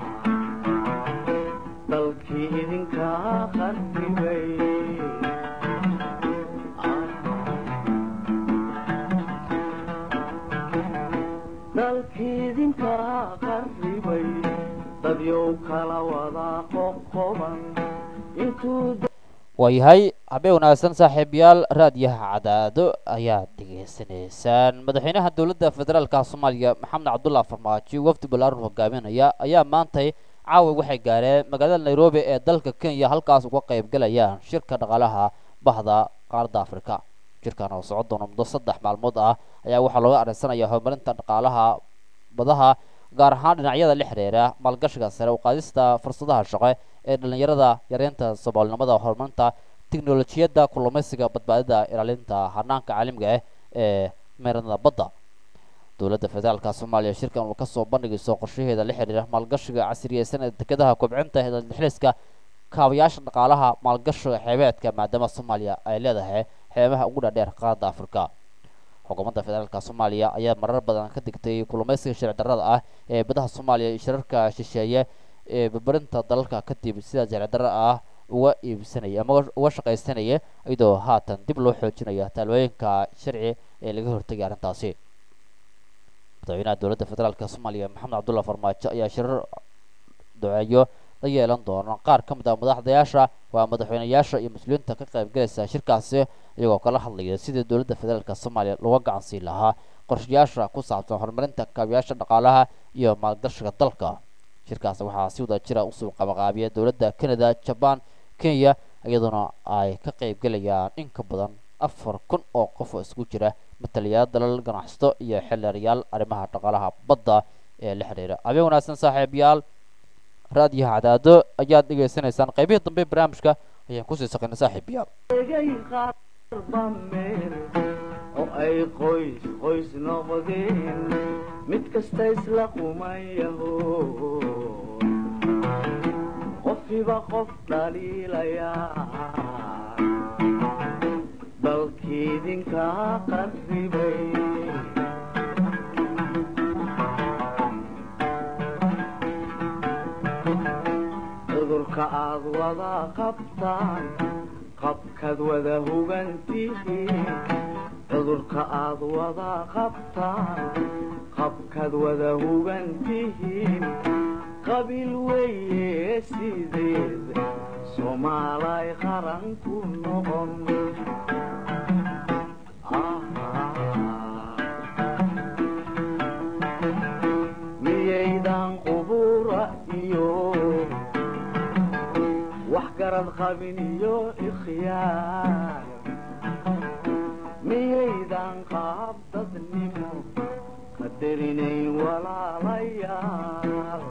dalkii idinka qarribay dalkiidinka qarribay dadyow kala wada qoqoban intuu waayahay habeen wanaagsan saaxiibayaal raadiyaha cadaado ayaad dhegaysanaysaan madaxweynaha dowladda federaalka soomaaliya maxamed cabdullahi farmaajo wafdi balaaran hogaaminaya ayaa maantay caawa waxay gaareen magaalada nairobi ee dalka kenya halkaas uga qayb galayaan shirka dhaqaalaha bahda qaaradda afrika shirkan oo socon doona muddo 3 maalmood ah ayaa waxaa looga adeegsanayaa horumarinta dhaqaalaha badaha gaar ahaan dhinacyada la xiriira maalgashiga sare u qaadista fursadaha shaqo ee dhalinyarada yareynta saboolnimada horumarinta tiknoolajiyadda kalluumaysiga badbaadada ilaalinta hanaanka caalamiga ah ee meerada badda dowladda federaalka soomaaliya shirkan uu ka soo bandhigayso qorshaheeda la xiriira maalgashiga casriyeysan ee dekedaha kobcinta xiliska kaabayaasha dhaqaalaha maalgashiga xeebeedka maadaama soomaaliya ay leedahay xeebaha ugu dhaadheer qaaradda afrika xukuumadda federaalka soomaaliya ayaa marar badan ka digtay kalluumaysiga sharci darrada ah ee badaha soomaaliya iyo shirarka shisheeye ee burburinta dalalka kadib sida sharci darro ah uga iibsanaya ama uga shaqaysanaya iyadoo haatan dib loo xoojinayo taalooyinka sharci ee laga hortagay arrintaasi madaxweynaha dowladda federaalka soomaaliya maxamed cabdullahi farmaajo ayaa shirar duceeyo la yeelan doono qaar ka mid ah madaxdayaasha waa madaxweynayaasha iyo mas-uuliyiinta ka qaybgalaysa shirkaasi iyagoo kala hadlaya sidii dowladda federaalka soomaaliya looga gacansiin lahaa qorshayaasha ku saabsan horumarinta kaabiyaasha dhaqaalaha iyo maalgashiga dalka shirkaasi waxaa si wada jira usoo qabaqaabiya dowladda canada jaban kenya iyadoona ay ka qaybgalayaan in ka badan 4,000 oo qof oo isugu jira matalayaal dalal ganacsato iyo xildhibaanayaal arrimaha dhaqaalaha badda ee la xiriira habeen wanaagsan saaxiibayaal raadiyaha cadaado ayaad dhegaysanaysaan qaybihii dambe barnaamijka ayaan kusii saqaynaa saaxiibayaal oo ay qoys qoys noqdeen mid kasta isla qumayaho qofiba qof dhaliilaya dalkiidinka qarribay cudurka aad wada qabtaan qabkaad wada hugantihiin cudurka aad wada qabtaan qabkaad wada hugantihiin qabiil weeye sideed soomaalay qaran ku noqon miyaydan qubura iyo wax garad qabin iyo ikhyaar miyaydan qaab dadnimo qadarinayn walaalayaal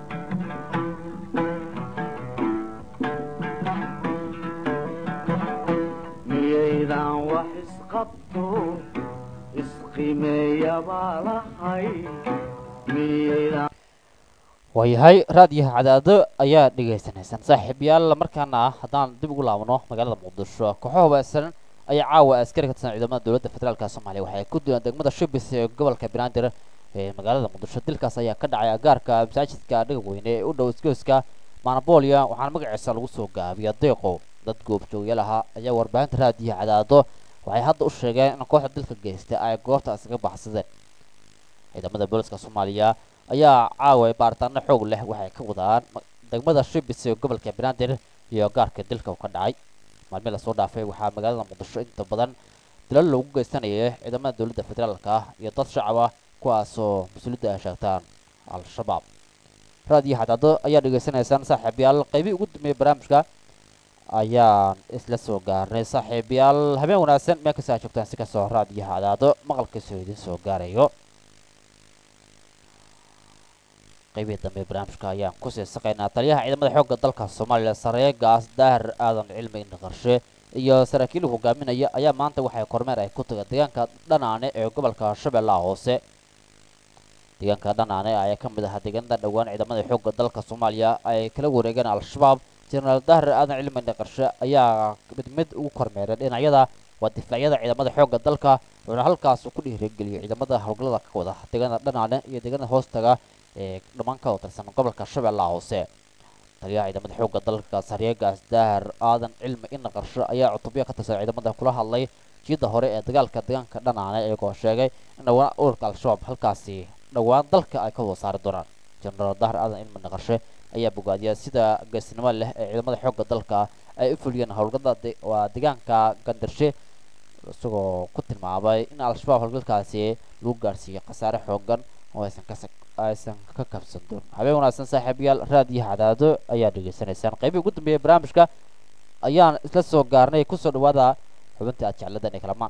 miyaydan wax isqabto isqimeeyabaa lahay miyaydan waayahay raadiyaha cadaado ayaa dhegaysanaysaan saaxiibayaal markaana haddaan dib ugu laabno magaalada muqdisho kooxo hubeysan ayaa caawa askari ka tirsan ciidamada dowladda federaalka soomaaliya waxay ku dileen degmada shibis ee gobolka banaadir ee magaalada muqdisho dilkaas ayaa ka dhacay agaarka masaajidka dhagaweyne ee u dhow isgoyska manabolia waxaana magaciisa lagu soo gaabiya deeqo dad goobjoogayaal ahaa ayaa warbaahinta raadiyaha cadaado waxay hadda u sheegeen in kooxda dilka geystay ay goobta isaga baxsadeen ciidamada booliska soomaaliya ayaa caawa baaritaano xoog leh waxay ka wadaan degmada shibis ee gobolka banaadir iyo gaarka dilka uu ka dhacay maalmii lasoo dhaafay waxaa magaalada muqdisho inta badan dilal loogu geysanayay ciidamada dowladda federaalka ah iyo dad shacab ah kuwaasoo mas-uuliyadda ay sheegtaan al-shabaab raadiyo cadaado ayaa dhegaysanaysaan saaxiibayaal qaybihii ugu dambeeyay barnaamijka ayaan isla soo gaarnay saaxiibayaal habeen wanaagsan meel kasta aad joogtaan si kastoo raadiyaha cadaado maqalkiisoo idin soo gaarayo qaybihii dambe barnaamijka ayaan kusii saqaynaa taliyaha ciidamada xoogga dalka soomaaliya sareegaas daahir aadan cilmi indha qarshe iyo saraakiil hogaaminaya ayaa maanta waxay kormeer ay ku tageen deegaanka dhanaane ee gobolka shabeellaha hoose deegaanka dhanaane ayaa ka mid ah deegaanada dhowaan ciidamada xoogga dalka soomaaliya ay kala wareegeen al-shabaab jenaraal daahir aadan cilmi indha qarshe ayaa mid ugu kormeeray dhinacyada waa difaacyada ciidamada xoogga dalka wuxuuna halkaas ku dhiirigeliyay ciidamada howlgallada ka wada deegaanada dhanaane iyo deegaanada hoostaga ee dhammaan ka tirsan gobolka shabeellaha hoose taliyaha ciidamada xoogga dalka sareegaas daahir aadan cilmi indha qarshe ayaa cutubyo ka tirsan ciidamada kula hadlay jiidda hore ee dagaalka deegaanka dhanaane iyagoo sheegay in dhowaan ururka al-shabaab halkaasi dhowaan dalka ay ka wada saari doonaan jenaraal daahir aadan cilmi indha qarshe ayaa bogaadiyay sida geesnimo leh ee ciidamada xoogga dalka ay u fuliyeen howlgallada waa deegaanka gandarshe isagoo ku tilmaamay in al-shabaab howlgalkaasi lagu gaarsiiyey khasaare xoogan oo aysan ka kabsan doonin habeen wanaagsan saaxiibayaal raadiyaha cadaado ayaa dhegaysanaysaan qaybihii ugu dambeeyay barnaamijka ayaan isla soo gaarnay kusoo dhawaada xubintii aad jecladan ee kalamaan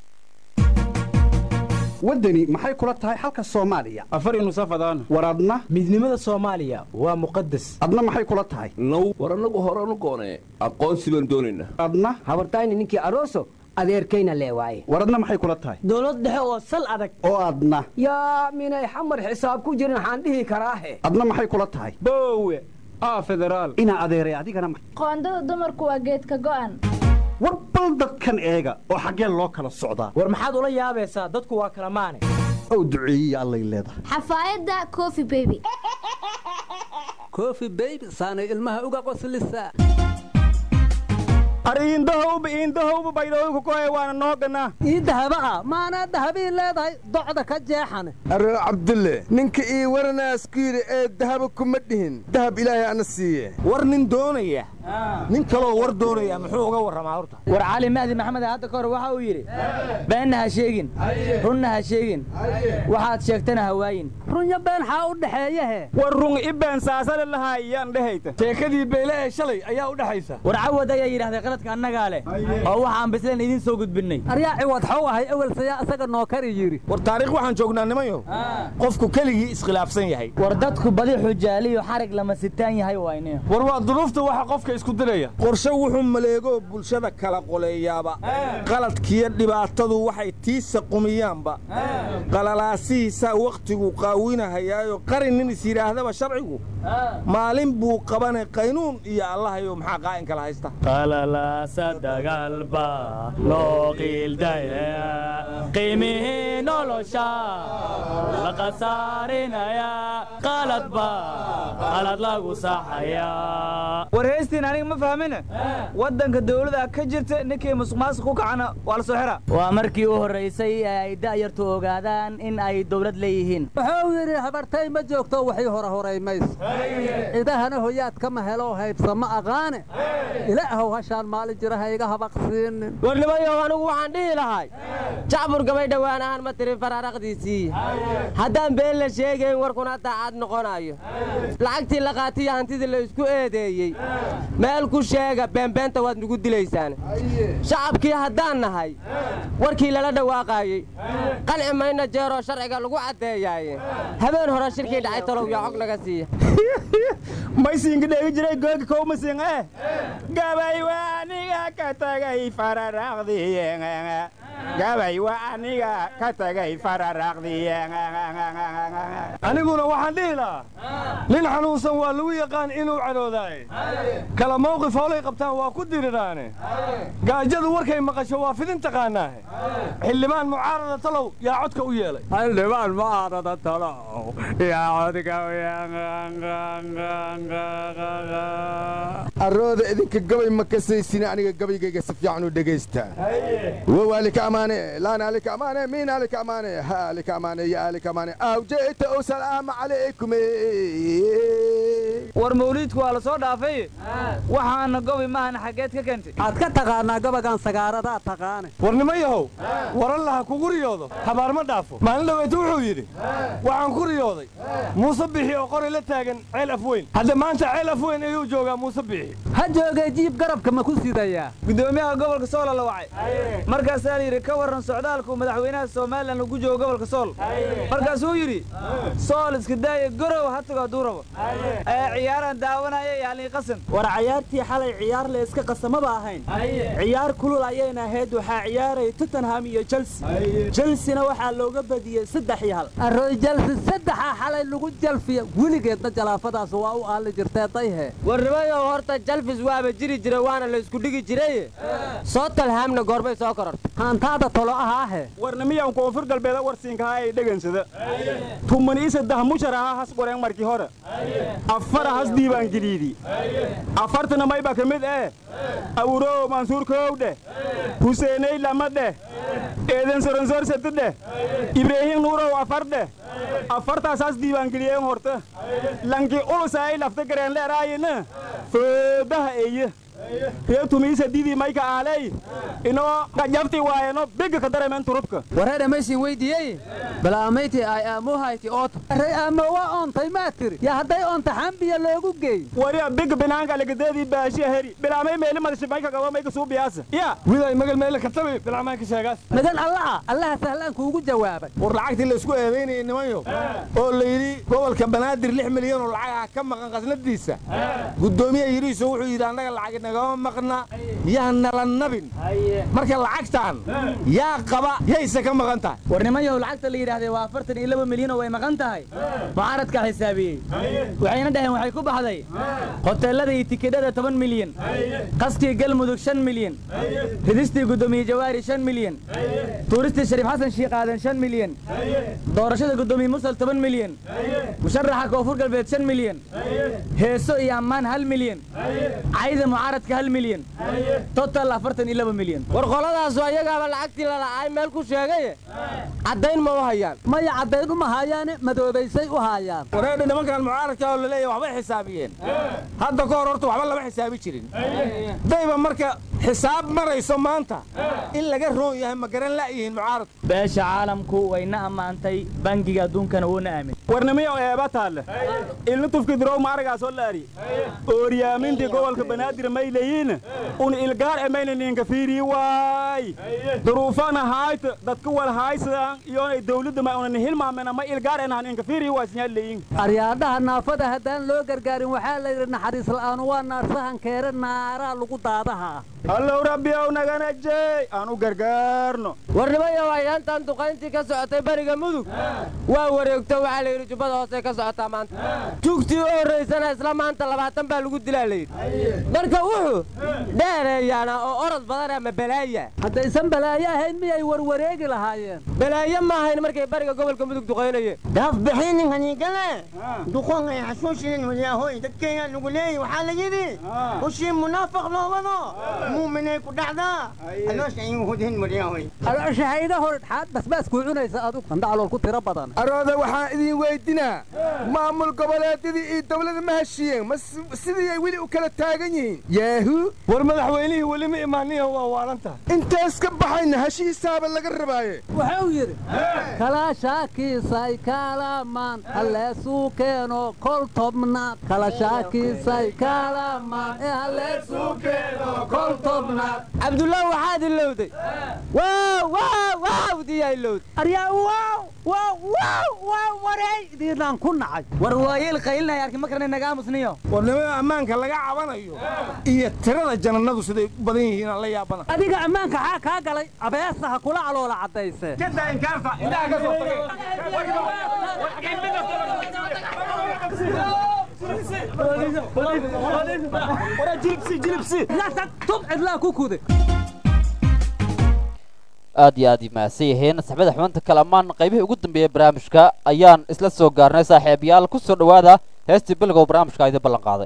waddani maxay kula tahay xalka soomaaliya afar nusafadaan war adna midnimada soomaaliya waa muqadas adna maxay kula tahay now war annagu horanu goonee aqoonsi baan doonaynaa adna habartayni ninkii aroso adeerkayna leewaaye war adna maxay kula tahay dowlad dhexe oo sal adag oo adna yaa minay xamar xisaab ku jirin waxaan dhihi karaahe adna maxay kula tahay boowe aa federaal inaa adeeray adigana qoondada dumarku waa geedka go'an war bal dadkan eega oo xaggee loo kala socdaa war maxaad ula yaabaysaa dadku waa kala maane ow duceeyiya allay leedahay xafaayadda coffee baby coffee baby saanay ilmaha uga qoslisa indahowba baydhooyinku ku hay waana noo gannaa ii dahabaha maanaa dahabii leedahay docda ka jeexane arre cabdulle ninka ii waranaas ku yidhi ee dahaba kuma dhihin dahab ilaahay ana siiye war nin doonaya nin kaloo war doonaya muxuu uga warramaa horta war cali mahdi maxamed hadda ka hor waxa uu yidhi beenna ha sheegin runna ha sheegin waxaad sheegtana ha waayin runya been xaa u dhexeeyahe war run i been saasale lahaa iyaan dhehayta sheekadii beyle ee shalay ayaa u dhexaysa war cawad ayaa yidhahday qaladka annagaa leh oo waxaan bisleen idiin soo gudbinnay aryaa ciwad xow ahay ewel sayaa isaga noo kari yidhi war taariikh waxaan joognaa nimayo qofku keligii iskhilaafsan yahay war dadku badi xujaaliyo xarig lama sitaan yahay wayne war waa duruufta waxa qofka isku diraya qorshe wuxuu maleego bulshada kala qoleeyaaba qaladkiyo dhibaatadu waxay tiisa qumiyaanba qalalaasihiisaa wakhtigu qaawinahayaayo qarin nin is yidhaahdaba sharcigu maalin buu qabanay qaynuun iyo allahayo maxaa qaa'in kala haysta qalalaasa dagaalba loo qiildaya qiimihii nolosha la khasaarinaya qaladba qalad lagu saxaya war heystiin aniga ma fahmine waddanka dawladda ka jirta ninkii musuqmaasuq ku kacana waa la soo xira waa markii u horraysay ee ay da'yartu ogaadaan in ay dawlad leeyihiin wuxuu yidhi habartay ma joogto waxii horay mayso cidahana hoyaad kama helo haybsa ma aqaane ilaahow hashaan maalin jira ha iga habaqsiinin warnimayow anigu waxaan dhihi lahay jacbur gabay dhowaan ahaan ma tirin faraaraqdiisii haddaan been la sheegayn warkuna daacad noqonayo lacagtii la qaatiyo hantidii la isku eedeeyey meel ku sheega beenbeenta waad nugu dilaysaan shacabkii haddaan nahay warkii lala dhawaaqaayey qanci mayna jeeroo sharciga lagu caddeeyaaye habeen hore shirkii dhacay talow yaa cog naga siiya maysiinka dheegi jiray googa kowmasiin gabay waa aniga ka tagay fararaqdiye gabay waa aniga ka tagay fararaqdiye aniguna waxaan dhihi lahaa nin xanuunsan waa lagu yaqaan inuu cadhoodaaye kala mawqif howlay qabtaan waa ku diriraane gaajadu warkay maqasho waa fidin taqaanaahe xildhibaan mucaarada talow yaa codka u yeelay xildhibaan mucaarada talow yaa codka arooda idinka gabay ma kasaysina aniga gabaygayga si fiican u dhegaysta wawaalika amaane laanaalika amaane miinaalika amaane haalika amaane yaalika amaane awjeeta o salaamu calaykum war mawliidku waa la soo dhaafay waxaana gobi maahana xaggeed ka keentay aad ka taqaanaa gabagan sagaaradaa taqaane war nima yahow waran laha kugu riyoodo habaar ma dhaafo maalin dhaweetu wuxuu yidhi waxaan ku riyooday muuse bixi oo qori la taagan ceel afweyn hadda maanta ceel afweyn ayuu joogaa muuse bixi ha joogay jiib garabka ma ku sidayaa gudoomiyaha gobolka sool la wacay markaasaa la yidhi ka warran socdaalku madaxweynaha somalilan lagu joogo gobolka sool markaasuu yidhi sool iska daaya gorow ha tago hadduu rabo ciyaaraan daawanaya yaalii qasan war ciyaartii xalay ciyaar la iska qasamaba ahayn ciyaar kulul ayayna ahayd waxaa ciyaaray Tottenham iyo Chelsea waxaa looga badiyay 3-1 arooy Chelsea 3 xalay lagu jalfiyo weligeedna jalaafadaas waa u aali jirtay dayhe warribayo horta jalfis waaba jiri jiray waana la isku dhigi jiray Tottenhamna goorbay soo korortay hantaada tolo ahaahe warnimiyaan koonfur galbeeda warsiinka ay dhagansada tumaniisa dahmusharaha has qoreen markii hore afara has diiwaan geliidi afartana mayba ka mid awro mansuur kowde huseeney lamade eedan soronsor sadde ibrahim nuurow afarde afartaas has diiwaan geliyeen horta lanki ulusaay lafta gareen leeraayina foodaha eeye reetumiisa didii mayka aalay inoo qajabti waayano biga ka dareemeen turubka wareeda maysin weydiiyey balaamayti ay aamuhayti oot array aamo waa oontay maa tiri yaa hadday oonta xambiya loogu geey wariya biga binaanka lagadeedii baashiya heri bilaamay meeli madashi mayka qaba mayka suu biyaasa ya widay magal meele ka tabi bilaamaanka sheegaas magal allaha sahlaan kuugu jawaabay war lacagtii la isku eedaynayay nimanyo oo la yidhi gobolka banaadir 6 milyan oo lacag ah ka maqan qasnadiisa gudoomiye yiriiso wuxuu yidhi annaga lacag nagama maqna yaa nala nabin marka lacagtaan yaa qaba yayse ka maqan tahay warnimayo lacagta la yiraahday waa 42 milyan oo way maqan tahay mucaaradka xisaabiyay waxayna dhaheen waxay ku baxday hoteelada iyo tikidhada 10 milyan qaskii galmudug 5 milyan ridistii gudoomiye jawaari 5 milyan tuuristi shariif xasan shiiq aadan 5 milyan doorashada gudoomiye musal 10 milyan musharaxa koonfur galbeed 5 milyan heeso iyo ammaan 1 milyan cayda mucaaradka mucaaradka 1 milyan total 42 milyan war qoladaas ayagaaba lacagtii la lacay meel ku sheegay cadayn ma u hayaan maya cadayn uma hayaan madoobaysay u hayaan wareer nimankan mucaaradka oo la leeyahay waxba xisaabiyeen hadda ka hor horta waxba lama xisaabi jirin dayba marka xisaab marayso maanta in laga roon yahay ma garan la yihiin mucaarad beesha caalamku wayna amaantay bangiga adduunkana wuu na aamin warnamiyo eeba taale ilna tufki dirow maaragaas oo laari ooriyaamintii gobolka banaadir may leeyihiin un ilgaar emayna ninka fiiri waay duruufana haayta dadka wal haaysadaan iyo ay dawladda ma una hilmaamena ma ilgaar enahan ninka fiiri waa sinyal leeyin aryaadaha naafada hadaan loo gargaarin waxaa la yiri naxariis la'aan waa naarsahan keera naara lagu daadaha allow rabbi oo nagana jey aan u gargaarno warnimayo ayaantan duqayntii ka socotay bariga mudug waa wareegto waxa la yiri jubada hoose ka socotaa maanta jugtii oo horeysana isla maanta 20 baa lagu dilaa la yiri marka wuxuu dheereeyana oo orod badan ama balaaya haddaysan balaayo ahayn miyay warwareegi lahaayeen balaayo ma ahayn markay bariga gobolka mudug duqaynayeen daaf bixinin hanigale duqoon ay xasuusin waliyaahoy dadkeena lagu leeyahay waxa la yiri وشي منافق لوضو مؤمنين كدعدا الوش يهودين مرياوي الوش هيدا هورد حد بس كوعنيس ادو قندعلو ku tira badan arooda waxa idin weydina maamul goboleedadii iyo dawladda ma heshiiyeen sidii ay wili u kala taagan yihiin yaahu war madaxweynihii wali ma imaaniyo waa waaranta intaas ka baxayna heshiisaaba laga rabaaye waxa uu yiri kala shaakiisay kalaman haleesu keeno kol tobna kala shaakiisay kalaman haleesu keeno kol tobna abdullah waxaad ilowday waaw diyay ilowday aryaa waaw waray diidan ku nacay war waayeel qaylnay arki ma karnay naga musniyo warnimada ammaanka laga cabanayo iyo tirada janannadu siday badan yihiin la yaabana adiga ammaanka xaa ka galay abeesaha kula caloola cadayse kada inkaarta ilaa ka soo aad iyo aad imaasay yihiin saxbada xubinta kalamaan qaybihii ugu dambeeyay barnaamijka ayaan isla soo gaarnay saaxiibayaal ku soo dhawaada heestii bilowga barnaamijka ay ballan qaaday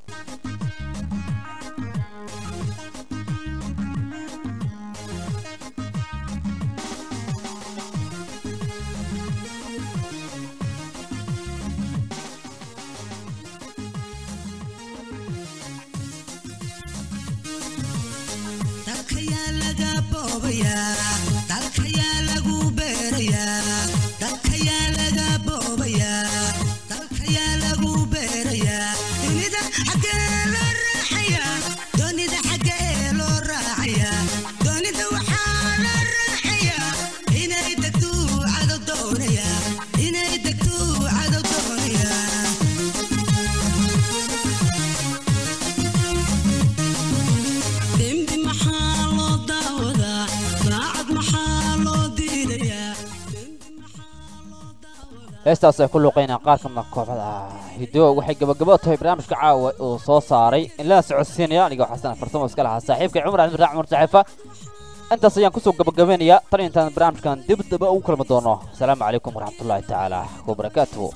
heestaas ay ku luuqaynayaan qaar ka mid ah kooxda hiddo waxay gabagabo tahay barnaamijka caawa uu soo saaray in la socodsiinaya aniga xasan farsamo iska lahaa saaxiibka Cumar Axmed Raac Murtaxifa intaas ayaan ku soo gabagabeenaya tan intaan barnaamijkan dib ugu kulmi doono assalaamu calaykum waraxmatullaahi tacaala wa barakaatuhu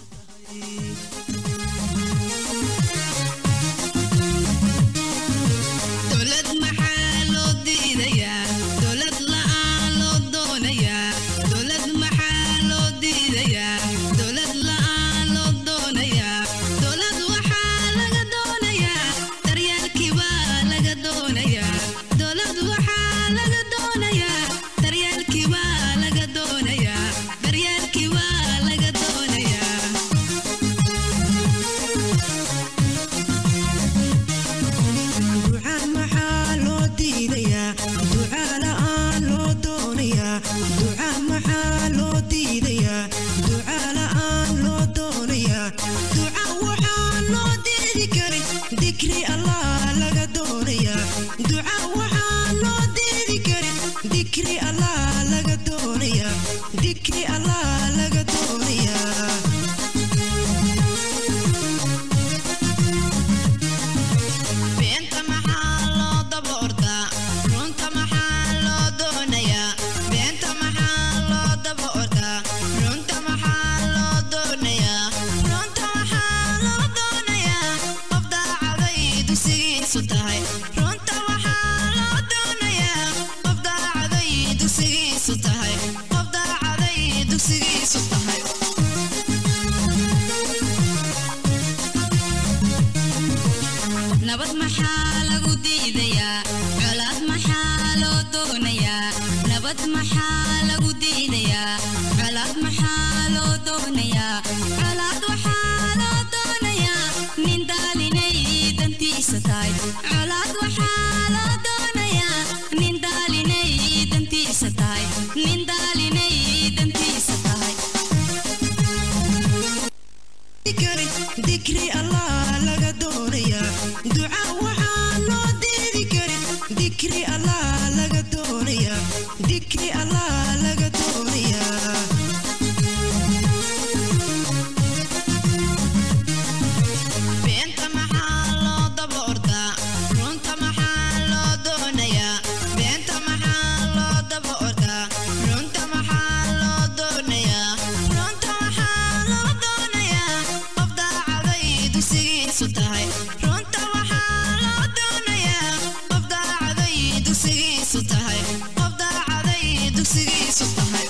Run nabad maxaa lagu diidayaa colaad maxaa loo doonayaa colaad waxaa loo doonayaa nin daalinay dantiisa tahay colaad waxaa loo doonayaa nin daalinay dantiisa tahay nin daalinay dantiisa tahay dikri allah laga doonayaa duca waxaa loo diidi karin dikri allah laga doonayaa dikri allah laga doonayaa beenta maxaa loo daba ordaa runta maxaa loo doonayaa beenta maxaa loo daba ordaa runta maxaa loo doonayaa runta waxaa loo doonayaa qof daacaday dugsigiisu tahay runta waxaa loo doonayaa qof daacaday dugsigiisu tahay qof daacaday dugsigiisu tahay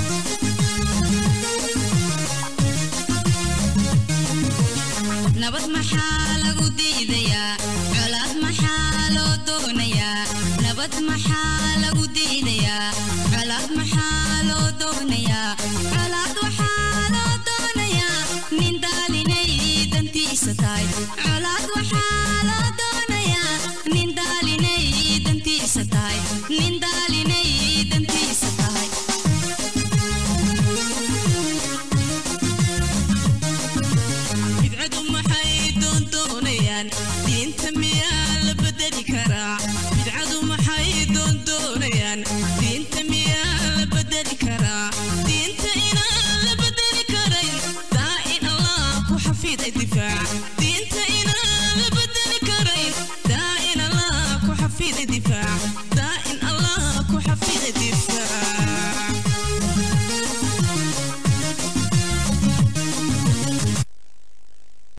nabad maxaa lagu diidayaa colaad maxaa loo doonayaa nabad maxaa lagu diidayaa colaad maxaa loo doonayaa colaad waxaa loo doonayaa nin daalinay dantiisa tahay colaad waxaa loo doonayaa nin daalinay dantiisa tahay nin daalinay dantiisa tahay bidcadu maxay doondoonayaan